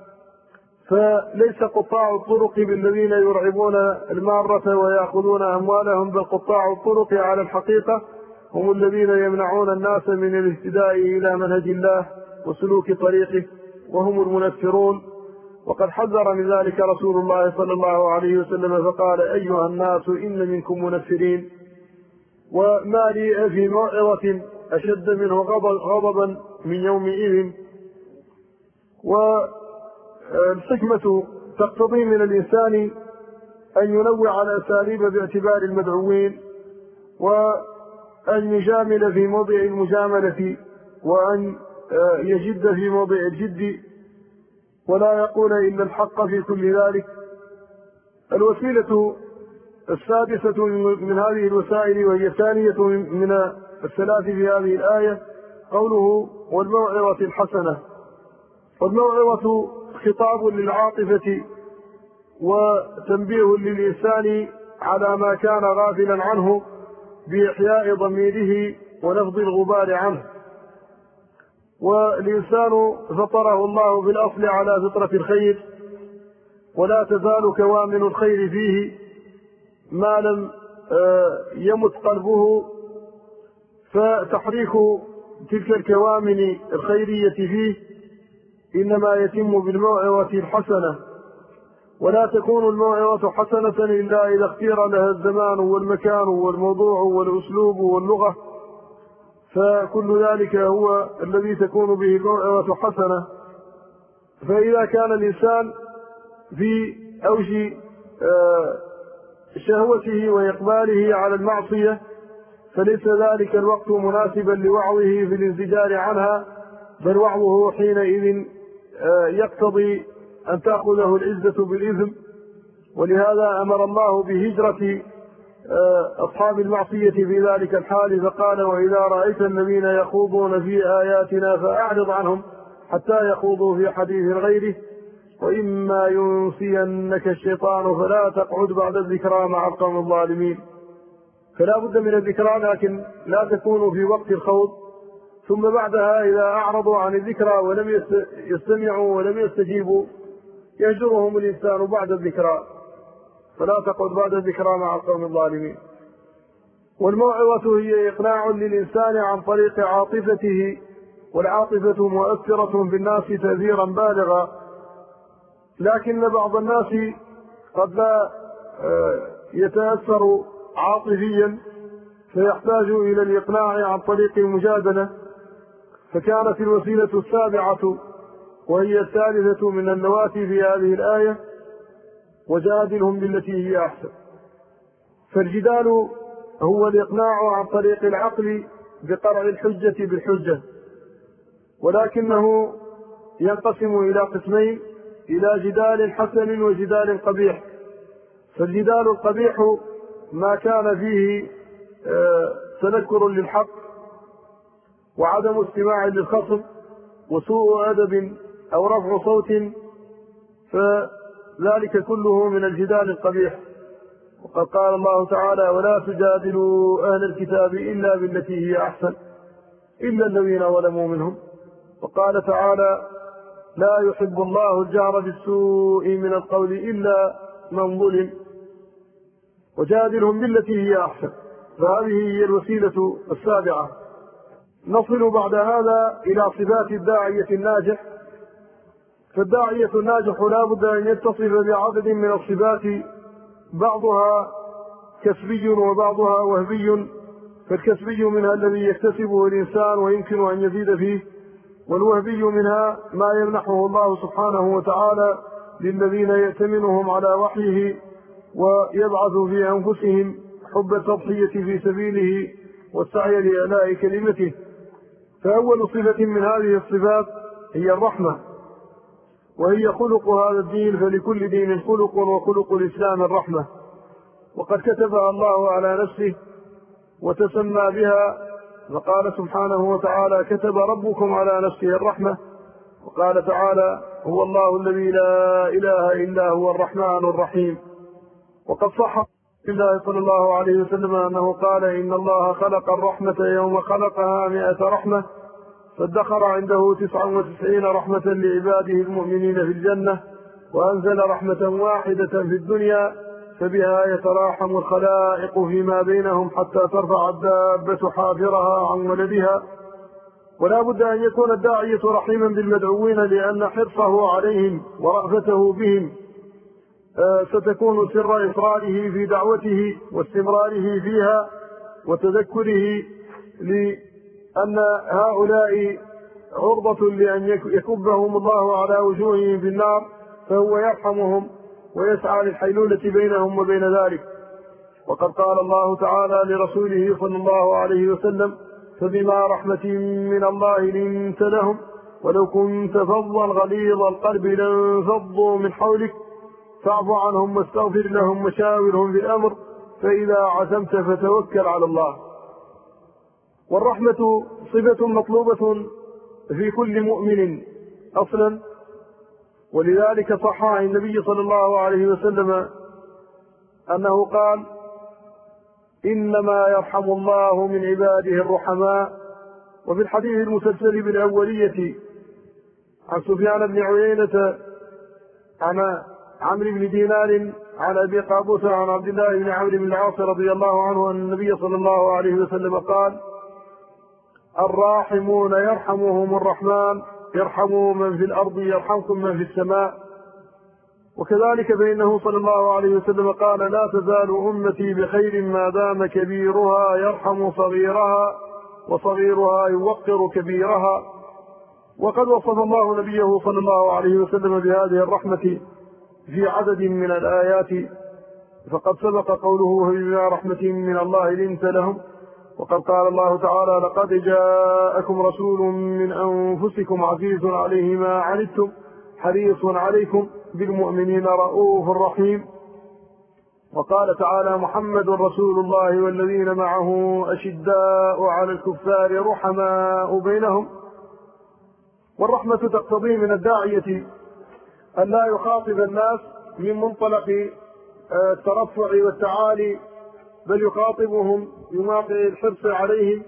فليس قطاع الطرق بالذين يرعبون المارة ويأخذون أموالهم، بل قطاع الطرق على الحقيقة هم الذين يمنعون الناس من الاهتداء إلى منهج الله وسلوك طريقه، وهم المنفرون. وقد حذر من ذلك رسول الله صلى الله عليه وسلم فقال: أيها الناس إن منكم منفرين. وما لي في موعظة أشد منه غضبا من يومئذ. الحكمة تقتضي من الإنسان أن ينوع الأساليب باعتبار المدعوين، وأن يجامل في موضع المجاملة، وأن يجد في موضع الجد، ولا يقول إلا الحق في كل ذلك. الوسيلة السادسة من هذه الوسائل، وهي الثانية من الثلاث في هذه الآية، قوله والموعظة الحسنة. والموعظة خطاب للعاطفة وتنبيه للإنسان على ما كان غافلا عنه بإحياء ضميره ونفض الغبار عنه. والإنسان فطره الله بالأصل على فطرة الخير، ولا تزال كوامن الخير فيه ما لم يمت قلبه، فتحريك تلك الكوامن الخيرية فيه إنما يتم بالموعظة الحسنة. ولا تكون الموعظة حسنة إلا إذا اختير لها الزمان والمكان والموضوع والأسلوب واللغة، فكل ذلك هو الذي تكون به الموعظة حسنة. فإذا كان الإنسان في أوج شهوته وإقباله على المعصية، فليس ذلك الوقت مناسبا لوعظه في الانزجار عنها، بل وعظه حينئذ يقتضي أن تأخذه العزة بالإثم. ولهذا أمر الله بهجرة أصحاب المعصية في ذلك الحال، فقال وإذا رأيت الذين يخوضون في آياتنا فأعرض عنهم حتى يخوضوا في حديث غيره، وإما ينسينك الشيطان فلا تقعد بعد الذكرى مع القوم الظالمين. فلا بد من الذكرى، لكن لا تكون في وقت الخوض، ثم بعدها إذا أعرضوا عن الذكرى ولم يستمعوا ولم يستجيبوا يهجرهم الإنسان بعد الذكرى، فلا تقعد بعد الذكرى مع القوم الظالمين. والموعظة هي إقناع للإنسان عن طريق عاطفته، والعاطفة مؤثرة في الناس تأثيرا بالغا، لكن بعض الناس قد لا يتأثر عاطفيا فيحتاج إلى الإقناع عن طريق المجادلة. فكانت الوسيلة السابعة وهي الثالثة من النواتي في هذه الآية وجادلهم بالتي هي أحسن. فالجدال هو الإقناع عن طريق العقل بقرع الحجة بالحجة، ولكنه ينقسم إلى قسمين، إلى جدال حسن وجدال قبيح. فالجدال القبيح ما كان فيه تنكر للحق وعدم استماع للخصم وسوء أدب أو رفع صوت، فذلك كله من الجدال القبيح. وقد قال الله تعالى ولا تجادلوا أهل الكتاب إلا بالتي هي أحسن إلا الذين ظلموا منهم. وقال تعالى لا يحب الله الجهر بالسوء من القول إلا من ظلم. وجادلهم بالتي هي أحسن. فهذه هي الوسيلة السابعة. نصل بعد هذا إلى صفات الداعية الناجح. فالداعية الناجح لا بد أن يتصف بعدد من الصفات، بعضها كسبي وبعضها وهبي. فالكسبي منها الذي يكتسبه الإنسان ويمكن أن يزيد فيه، والوهبي منها ما يمنحه الله سبحانه وتعالى للذين يأتمنهم على وحيه ويبعث في أنفسهم حب التضحية في سبيله والسعي لإعلاء كلمته. فأول صفة من هذه الصفات هي الرحمة، وهي خلق هذا الدين، فلكل دين خلق وخلق الإسلام الرحمة. وقد كتبها الله على نفسه وتسمى بها، فقال سبحانه وتعالى كتب ربكم على نفسه الرحمة. وقال تعالى هو الله الذي لا إله إلا هو الرحمن الرحيم. وقد صح الله صلى الله عليه وسلم أنه قال إن الله خلق الرحمة يوم خلقها مئة رحمة، فادخر عنده تسعة وتسعين رحمة لعباده المؤمنين في الجنة، وأنزل رحمة واحدة في الدنيا فبها يتراحم الخلائق فيما بينهم حتى ترفع الدابة حافرها عن ولدها. ولا بد أن يكون الداعية رحيما بالمدعوين، لأن حرصه عليهم ورأفته بهم ستكون سر إصراره في دعوته واستمراره فيها وتذكره لأن هؤلاء عرضة لأن يكبهم الله على وجوههم في النار فهو يرحمهم ويسعى للحيلولة بينهم وبين ذلك. وقد قال الله تعالى لرسوله صلى الله عليه وسلم: فبما رحمة من الله لنت لهم ولو كنت فظا غليظ القلب لانفضوا من حولك فاعف عنهم واستغفر لهم وشاورهم في الأمر فإذا عزمت فتوكل على الله. والرحمة صفة مطلوبة في كل مؤمن أصلا، ولذلك صح عن النبي صلى الله عليه وسلم أنه قال: إنما يرحم الله من عباده الرحماء. وفي الحديث المسلسل بالأولية عن سفيان بن عيينة عن عمرو بن دينار عن أبي قابوس عن عبد الله بن عمرو بن العاص رضي الله عنه أن النبي صلى الله عليه وسلم قال: الراحمون يرحمهم الرحمن يرحموا من في الأرض يرحمكم من في السماء. وكذلك فإنه صلى الله عليه وسلم قال: لا تزال أمتي بخير ما دام كبيرها يرحم صغيرها وصغيرها يوقر كبيرها. وقد وصف الله نبيه صلى الله عليه وسلم بهذه الرحمة في عدد من الآيات، فقد سبق قوله: بما رحمة من الله لنت لهم. وقد قال الله تعالى: لقد جاءكم رسول من أنفسكم عزيز عليه ما عنتم حريص عليكم بالمؤمنين رؤوف رحيم. وقال تعالى: محمد رسول الله والذين معه أشداء على الكفار رحماء بينهم. والرحمة تقتضي من الداعية أن لا يخاطب الناس من منطلق الترفع والتعالي، بل يخاطبهم بواقع الحرص عليهم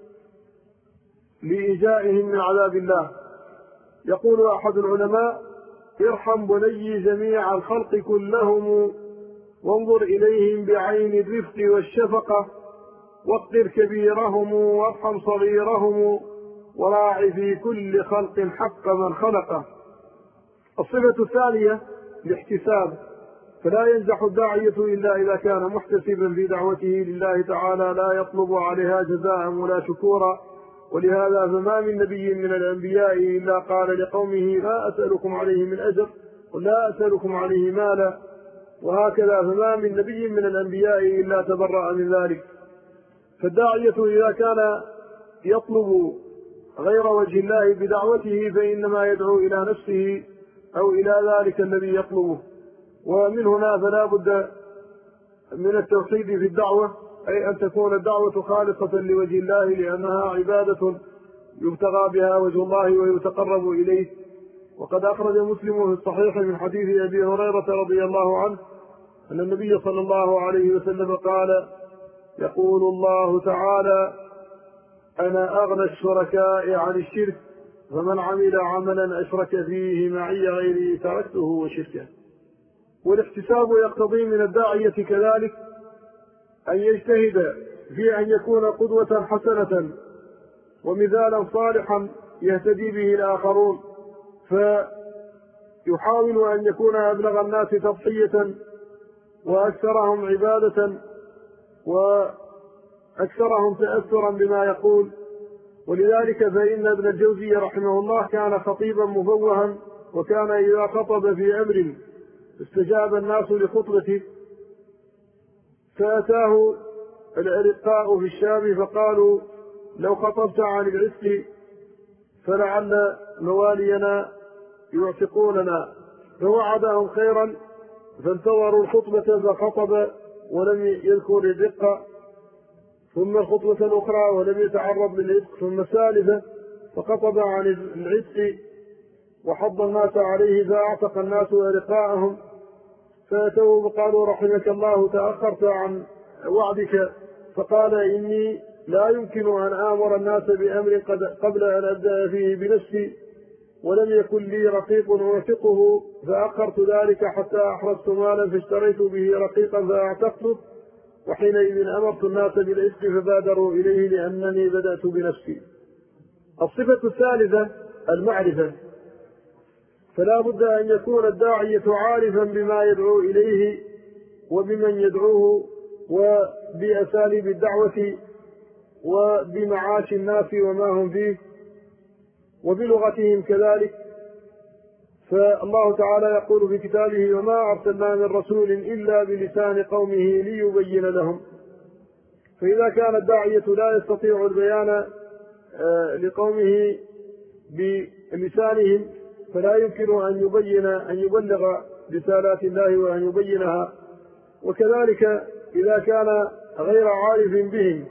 لإيجائهم من عذاب الله. يقول أحد العلماء: ارحم بني جميع الخلق كلهم وانظر إليهم بعين الرفق والشفقة وقر كبيرهم وارحم صغيرهم وراعي في كل خلق حق من خلقه. الصفة الثانية الاحتساب، فلا ينجح الداعية إلا إذا كان محتسبا في دعوته لله تعالى لا يطلب عليها جزاء ولا شكورا. ولهذا فما من نبي من الأنبياء إلا قال لقومه: لا أسألكم عليه من أجر ولا أسألكم عليه مالا. وهكذا فما من نبي من الأنبياء إلا تبرأ من ذلك. فالداعية إذا كان يطلب غير وجه الله بدعوته فإنما يدعو إلى نفسه أو إلى ذلك الذي يطلبه. ومن هنا فلا بد من التوحيد في الدعوة، أي أن تكون الدعوة خالصة لوجه الله، لأنها عبادة يبتغى بها وجه الله ويتقرب إليه. وقد أخرج مسلم في الصحيح من حديث أبي هريرة رضي الله عنه أن النبي صلى الله عليه وسلم قال: يقول الله تعالى: أنا أغنى الشركاء عن الشرك، فمن عمل عملا أشرك فيه معي غيري تركته وشركه. والاحتساب يقتضي من الداعية كذلك أن يجتهد في أن يكون قدوة حسنة ومثالا صالحا يهتدي به الآخرون، فيحاول أن يكون أبلغ الناس تضحية وأكثرهم عبادة وأكثرهم تأثرا بما يقول. ولذلك فإن ابن الجوزي رحمه الله كان خطيبا مفوها، وكان إذا خطب في أمر استجاب الناس لخطبته، فأتاه الأرقاء في الشام فقالوا: لو خطبت عن العتق فلعل موالينا يعتقوننا، فوعدهم خيرا فانتظروا الخطبة فخطب ولم يذكر الرقة، ثم الخطبة الأخرى ولم يتعرض للعتق، ثم الثالثة فخطب عن العتق وحض الناس عليه فأعتق الناس أرقاءهم، فأتوا وقالوا: رحمك الله تأخرت عن وعدك. فقال: إني لا يمكن أن آمر الناس بأمر قبل أن أبدأ فيه بنفسي، ولم يكن لي رقيق أوثقه، فأخرت ذلك حتى أحرزت مالا فاشتريت به رقيقا فأعتقته، وحينئذ أمرت الناس بالعتق فبادروا إليه لأنني بدأت بنفسي. الصفة الثالثة المعرفة، فلا بد أن يكون الداعية عارفا بما يدعو إليه وبمن يدعوه وبأساليب الدعوة وبمعاش الناس وما هم فيه وبلغتهم كذلك. فالله تعالى يقول في كتابه: وما أرسلنا من رسول إلا بلسان قومه ليبين لهم. فإذا كان الداعية لا يستطيع البيان لقومه بلسانهم فلا يمكن أن يبين أن يبلغ رسالات الله وأن يبينها. وكذلك إذا كان غير عارف بهم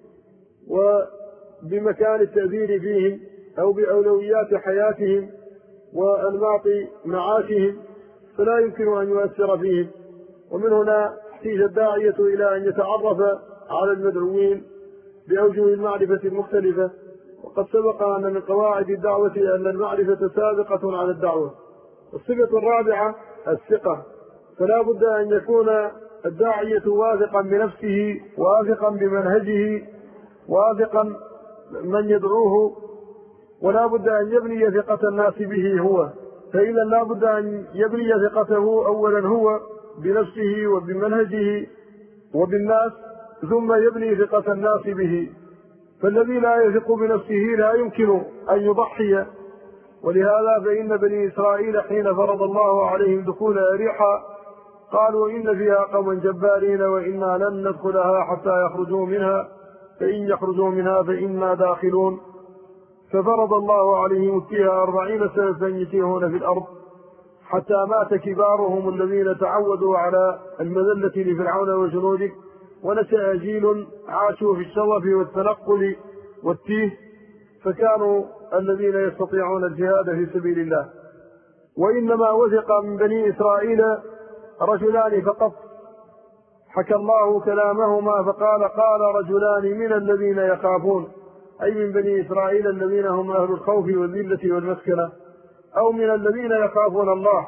وبمكان التأثير فيهم أو بأولويات حياتهم وأنماط معاشهم فلا يمكن أن يؤثر فيهم. ومن هنا احتاج الداعية إلى أن يتعرف على المدعوين بأوجه المعرفة المختلفة. وقد سبق أن من قواعد الدعوة أن المعرفة سابقة على الدعوة. الصفة الرابعة الثقة، فلا بد أن يكون الداعية واثقا بنفسه، واثقا بمنهجه، واثقا من يدعوه، ولا بد أن يبني ثقة الناس به هو. فإذا لا بد أن يبني ثقته أولا هو بنفسه وبمنهجه وبالناس، ثم يبني ثقة الناس به. فالذي لا يثق بنفسه لا يمكن أن يضحي. ولهذا فإن بني إسرائيل حين فرض الله عليهم دخول أريحا قالوا: إن فيها قوما جبارين وإنا لن ندخلها حتى يخرجوا منها فإن يخرجوا منها فإنا داخلون. ففرض الله عليهم فيها أربعين سنة يتيهون في الأرض حتى مات كبارهم الذين تعودوا على المذلة لفرعون وجنوده، ونشأ جيل عاشوا في الشرف والتنقل والتيه، فكانوا الذين يستطيعون الجهاد في سبيل الله. وإنما وثق من بني إسرائيل رجلان فقط، حكى الله كلامهما فقال: قال رجلان من الذين يخافون، أي من بني إسرائيل الذين هم أهل الخوف والذلة والمسكنة، أو من الذين يخافون الله،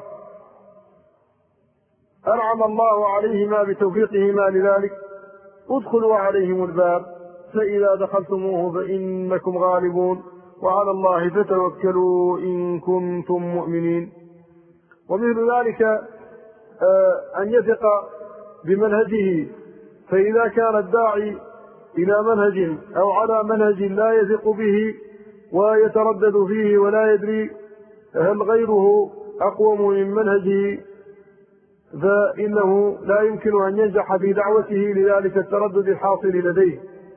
أنعم الله عليهما بتوفيقهما لذلك: ادخلوا عليهم الباب فإذا دخلتموه فإنكم غالبون وعلى الله فتوكلوا إن كنتم مؤمنين. ومثل ذلك أن يثق بمنهجه، فإذا كان الداعي إلى منهج أو على منهج لا يثق به ويتردد فيه ولا يدري هل غيره أقوم من منهجه فإنه لا يمكن أن ينجح في دعوته لذلك التردد الحاصل لديه.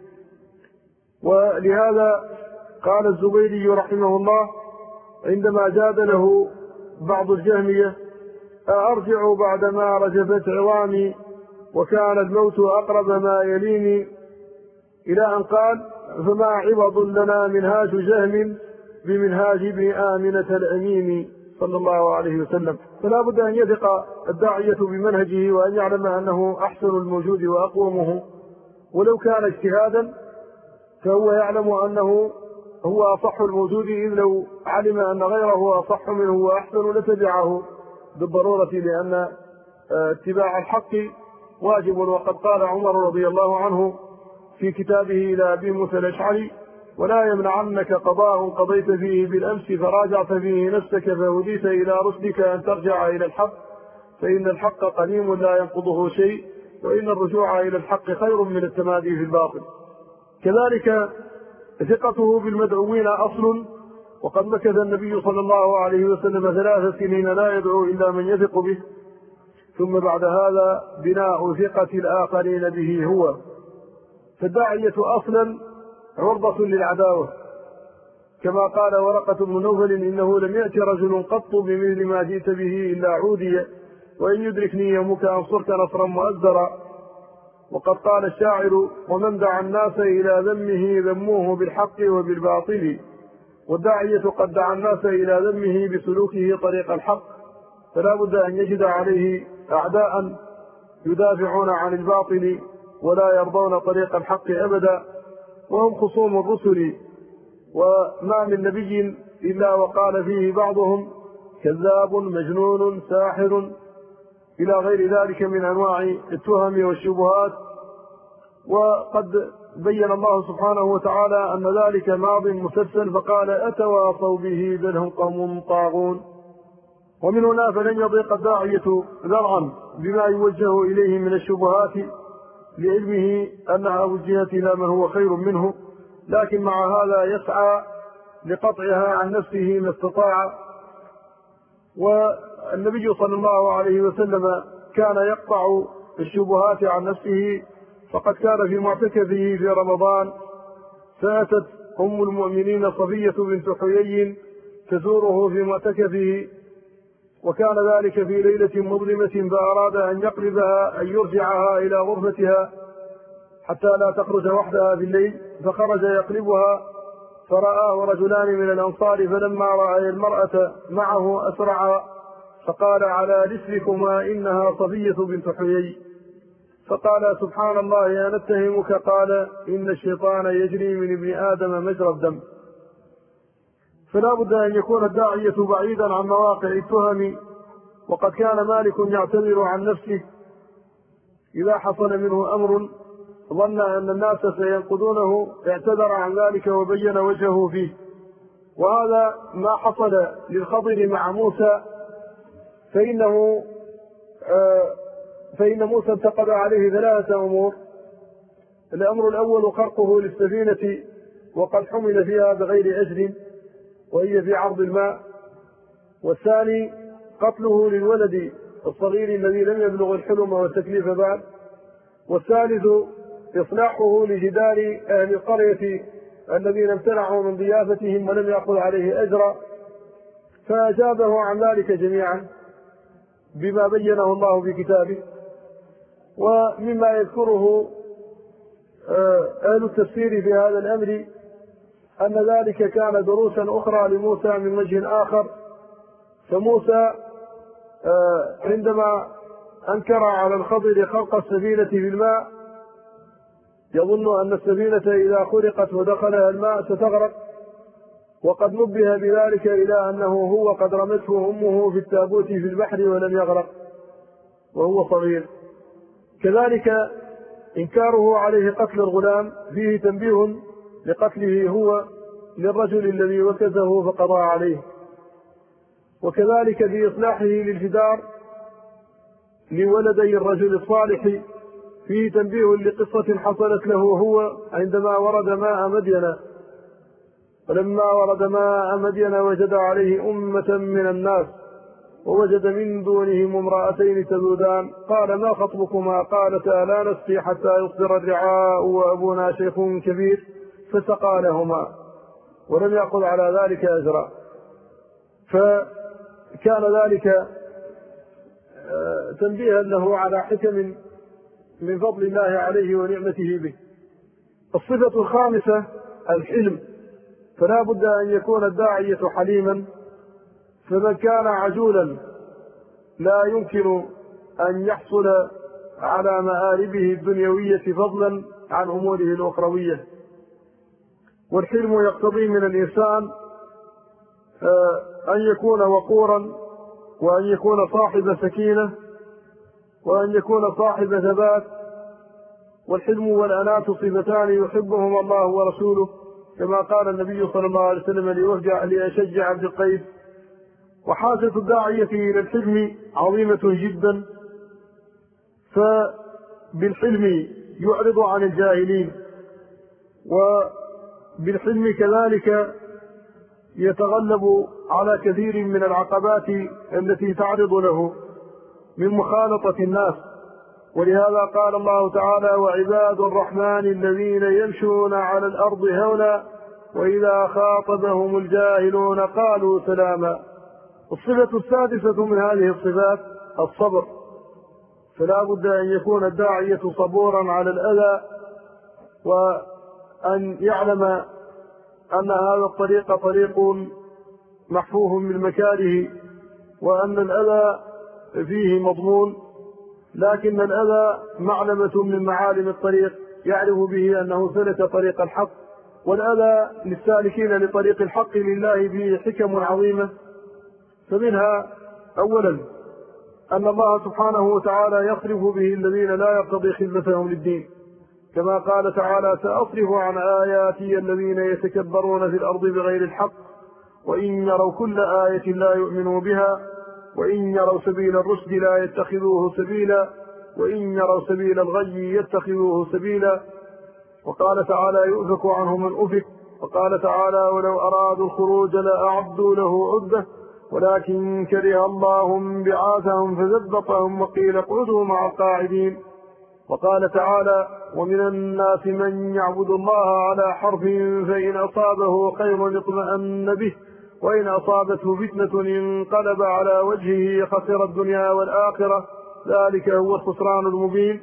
ولهذا قال الزبيدي رحمه الله عندما جادله بعض الجهمية: أرجع بعدما رجفت عظامي وكان الموت أقرب ما يليني، إلى أن قال: فما عوض لنا منهاج جهم بمنهاج ابن آمنة الأمين صلى الله عليه وسلم. فلا بد أن يثق الداعية بمنهجه وأن يعلم أنه أحسن الموجود وأقومه، ولو كان اجتهادا فهو يعلم أنه هو أصح الموجود، إذ لو علم أن غيره أصح منه وأحسن لتبعه بالضرورة، لأن اتباع الحق واجب. وقد قال عمر رضي الله عنه في كتابه إلى أبي موسى الأشعري: ولا يمنعنك قضاء قضيت فيه بالأمس فراجعت فيه نفسك فهديت إلى رشدك أن ترجع إلى الحق، فإن الحق قديم لا ينقضه شيء، وإن الرجوع إلى الحق خير من التمادي في الباطل. كذلك ثقته بالمدعوين أصل، وقد مكث النبي صلى الله عليه وسلم ثلاث سنين لا يدعو إلا من يثق به، ثم بعد هذا بناء ثقة الآخرين به هو. فالداعية أصلا عرضة للعداوة، كما قال ورقة بن نوفل: إنه لم يأتي رجل قط بمثل ما جئت به إلا عودي، وإن يدركني يومك أنصرك نصرا مؤزرا. وقد قال الشاعر: ومن دعا الناس إلى ذمه ذموه بالحق وبالباطل، والداعية قد دعا الناس إلى ذمه بسلوكه طريق الحق، فلا بد أن يجد عليه أعداء يدافعون عن الباطل ولا يرضون طريق الحق أبدا، وهم خصوم الرسل. وما من نبي إلا وقال فيه بعضهم كذاب مجنون ساحر إلى غير ذلك من أنواع التهم والشبهات. وقد بين الله سبحانه وتعالى أن ذلك ماض مسلسل، فقال: أتواصوا به بل هم قوم طاغون. ومن هنا فلن يضيق الداعية ذرعا بما يوجه إليه من الشبهات لعلمه أنها وجهت إلى من هو خير منه، لكن مع هذا يسعى لقطعها عن نفسه ما استطاع. والنبي صلى الله عليه وسلم كان يقطع الشبهات عن نفسه، فقد كان في معتكفه في رمضان فأتت أم المؤمنين صفية بنت حيي تزوره في معتكفه، وكان ذلك في ليلة مظلمة، فأراد أن يقلبها أن يرجعها إلى غرفتها حتى لا تخرج وحدها في الليل، فخرج يقلبها فرآه رجلان من الأنصار، فلما رأى المرأة معه أسرع فقال على رسلكما إنها صفية بنت حيي، فقال سبحان الله أنا أتهمك، قال إن الشيطان يجري من ابن آدم مجرى الدم. فلا بد أن يكون الداعية بعيدا عن مواقع التهم، وقد كان مالك يعتذر عن نفسه إذا حصل منه أمر ظن أن الناس سينقضونه اعتذر عن ذلك وبين وجهه فيه، وهذا ما حصل للخضر مع موسى، فإنه آه فإن موسى انتقد عليه ثلاثة أمور. الأمر الأول خرقه للسفينة وقد حمل فيها بغير أجر وهي في عرض الماء، والثاني قتله للولد الصغير الذي لم يبلغ الحلم والتكليف بعد، والثالث إصلاحه لجدار أهل القرية الذين امتنعوا من ضيافتهم ولم يأخذ عليه أجرا، فأجابه عن ذلك جميعا بما بينه الله في كتابه. ومما يذكره أهل التفسير في هذا الأمر أن ذلك كان دروسا أخرى لموسى من وجه آخر. فموسى عندما أنكر على الخضر خلق السفينة في الماء يظن أن السفينة إذا خلقت ودخلها الماء ستغرق، وقد نبه بذلك إلى أنه هو قد رمته أمه في التابوت في البحر ولم يغرق وهو صغير. كذلك إنكاره عليه قتل الغلام فيه تنبيه لقتله هو للرجل الذي وكزه فقضى عليه. وكذلك في إصلاحه للجدار لولدي الرجل الصالح فيه تنبيه لقصة حصلت له هو عندما ورد ماء مدين، ولما ورد ماء مدين وجد عليه أمة من الناس ووجد من دونهم امرأتين تذودان، قال ما خطبكما؟ قالتا لا نسقي حتى يصدر الرعاء وأبونا شيخ كبير، فسقى لهما ولم يأخذ على ذلك أجرا. فكان ذلك تنبيها له على حكم من فضل الله عليه ونعمته به. الصفة الخامسة الحلم، فلا بد أن يكون الداعية حليما، فمن كان عجولا لا يمكن أن يحصل على مآربه الدنيوية فضلا عن أموره الأخروية. والحلم يقتضي من الإنسان أن يكون وقورا، وأن يكون صاحب سكينة، وأن يكون صاحب ثبات. والحلم والأناة صفتان يحبهما الله ورسوله، كما قال النبي صلى الله عليه وسلم لأشج عبد القيس. وحاجة الداعية إلى الحلم عظيمة جدا، فبالحلم يعرض عن الجاهلين، وبالحلم كذلك يتغلب على كثير من العقبات التي تعرض له من مخالطة الناس. ولهذا قال الله تعالى وعباد الرحمن الذين يمشون على الأرض هونا وإذا خاطبهم الجاهلون قالوا سلاما. الصفة السادسة من هذه الصفات الصبر، فلا بد أن يكون الداعية صبورا على الأذى، وأن يعلم أن هذا الطريق طريق محفوف بالمكاره، وأن الأذى فيه مضمون، لكن الأذى معلمة من معالم الطريق يعرف به أنه سلك طريق الحق. والأذى للسالكين لطريق الحق لله فيه حكم عظيمة، فمنها أولا أن الله سبحانه وتعالى يصرف به الذين لا يقتضي خدمتهم للدين، كما قال تعالى سأصرف عن آياتي الذين يتكبرون في الأرض بغير الحق وإن يروا كل آية لا يؤمنوا بها وإن يروا سبيل الرشد لا يتخذوه سبيلا وإن يروا سبيل الغي يتخذوه سبيلا. وقال تعالى يؤفك عنه من أفك. وقال تعالى ولو أرادوا الخروج لأعدوا له عدة ولكن كره الله بعاثهم فثبطهم وقيل اقعدوا مع القاعدين. وقال تعالى: ومن الناس من يعبد الله على حرف فإن أصابه خير اطمأن به وإن أصابته فتنة انقلب على وجهه خسر الدنيا والآخرة ذلك هو الخسران المبين.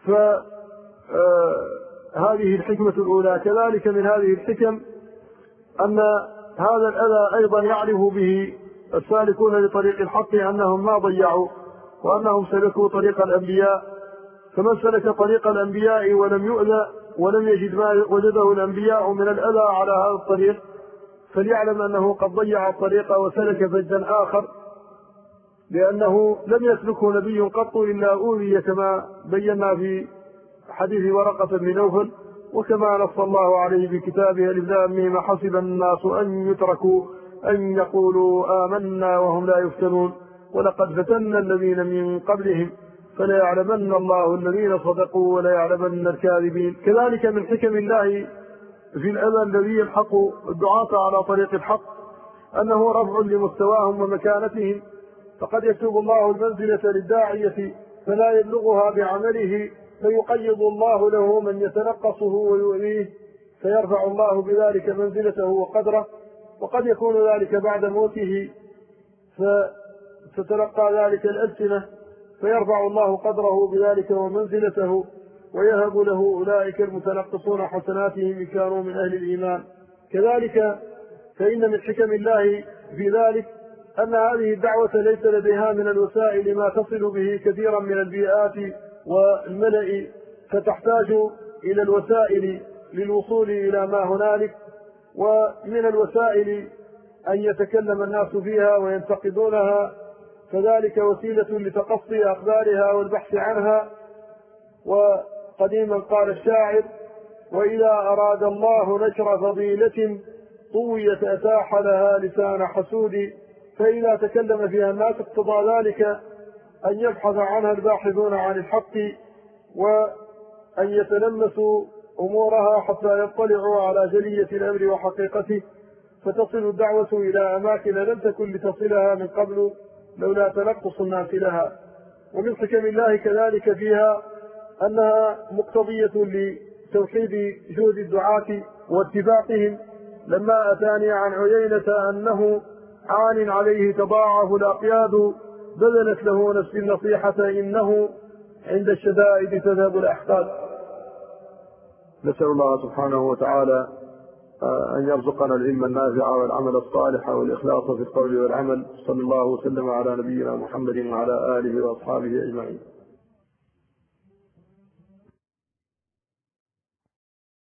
فهذه الحكمة الأولى. كذلك من هذه الحكم أن هذا الأذى أيضا يعرف به السالكون لطريق الحق أنهم ما ضيعوا وأنهم سلكوا طريق الأنبياء. فمن سلك طريق الأنبياء ولم يؤذى ولم يجد ما وجده الأنبياء من الأذى على هذا الطريق فليعلم أنه قد ضيع الطريق وسلك فجا آخر، لأنه لم يسلكه نبي قط إلا أوذي كما بينا في حديث ورقة بن نوفل، وكما نص الله عليه في كتابه: ألف لام ميم حسب الناس أن يتركوا أن يقولوا آمنا وهم لا يفتنون ولقد فتنا الذين من قبلهم فليعلمن الله الذين صدقوا وليعلمن الكاذبين. كذلك من حكم الله في الأذى الذي يلحق الدعاة على طريق الحق أنه رفع لمستواهم ومكانتهم، فقد يكتب الله المنزلة للداعية فلا يبلغها بعمله فيقيض الله له من يتنقصه ويؤذيه فيرفع الله بذلك منزلته وقدره، وقد يكون ذلك بعد موته فتتلقى ذلك الألسنة فيرفع الله قدره بذلك ومنزلته ويهب له أولئك المتنقصون حسناتهم إن كانوا من أهل الإيمان. كذلك فإن من حكم الله في ذلك أن هذه الدعوة ليس لديها من الوسائل ما تصل به كثيرا من البيئات والملأ، فتحتاج إلى الوسائل للوصول إلى ما هنالك، ومن الوسائل أن يتكلم الناس فيها وينتقدونها، فذلك وسيلة لتقصي أخبارها والبحث عنها. وقديما قال الشاعر: وإذا أراد الله نشر فضيلة طويت أتاح لها لسان حسود، فإذا تكلم فيها الناس اقتضى ذلك أن يبحث عنها الباحثون عن الحق وأن يتلمسوا أمورها حتى يطلعوا على جلية الأمر وحقيقته، فتصل الدعوة إلى أماكن لم تكن لتصلها من قبل لولا تنقص الناس لها. ومن حكم الله كذلك فيها أنها مقتضية لتوحيد جهد الدعاة واتباقهم، لما أتاني عن عيينة أنه عان عليه تضاعف الأقياد بذلت له نفس النصيحة إنه عند الشدائد تذهب الأحقاد. نسأل الله سبحانه وتعالى أن يرزقنا العلم النافع والعمل الصالح والإخلاص في القول والعمل. صلى الله وسلم على نبينا محمد وعلى آله وأصحابه أجمعين.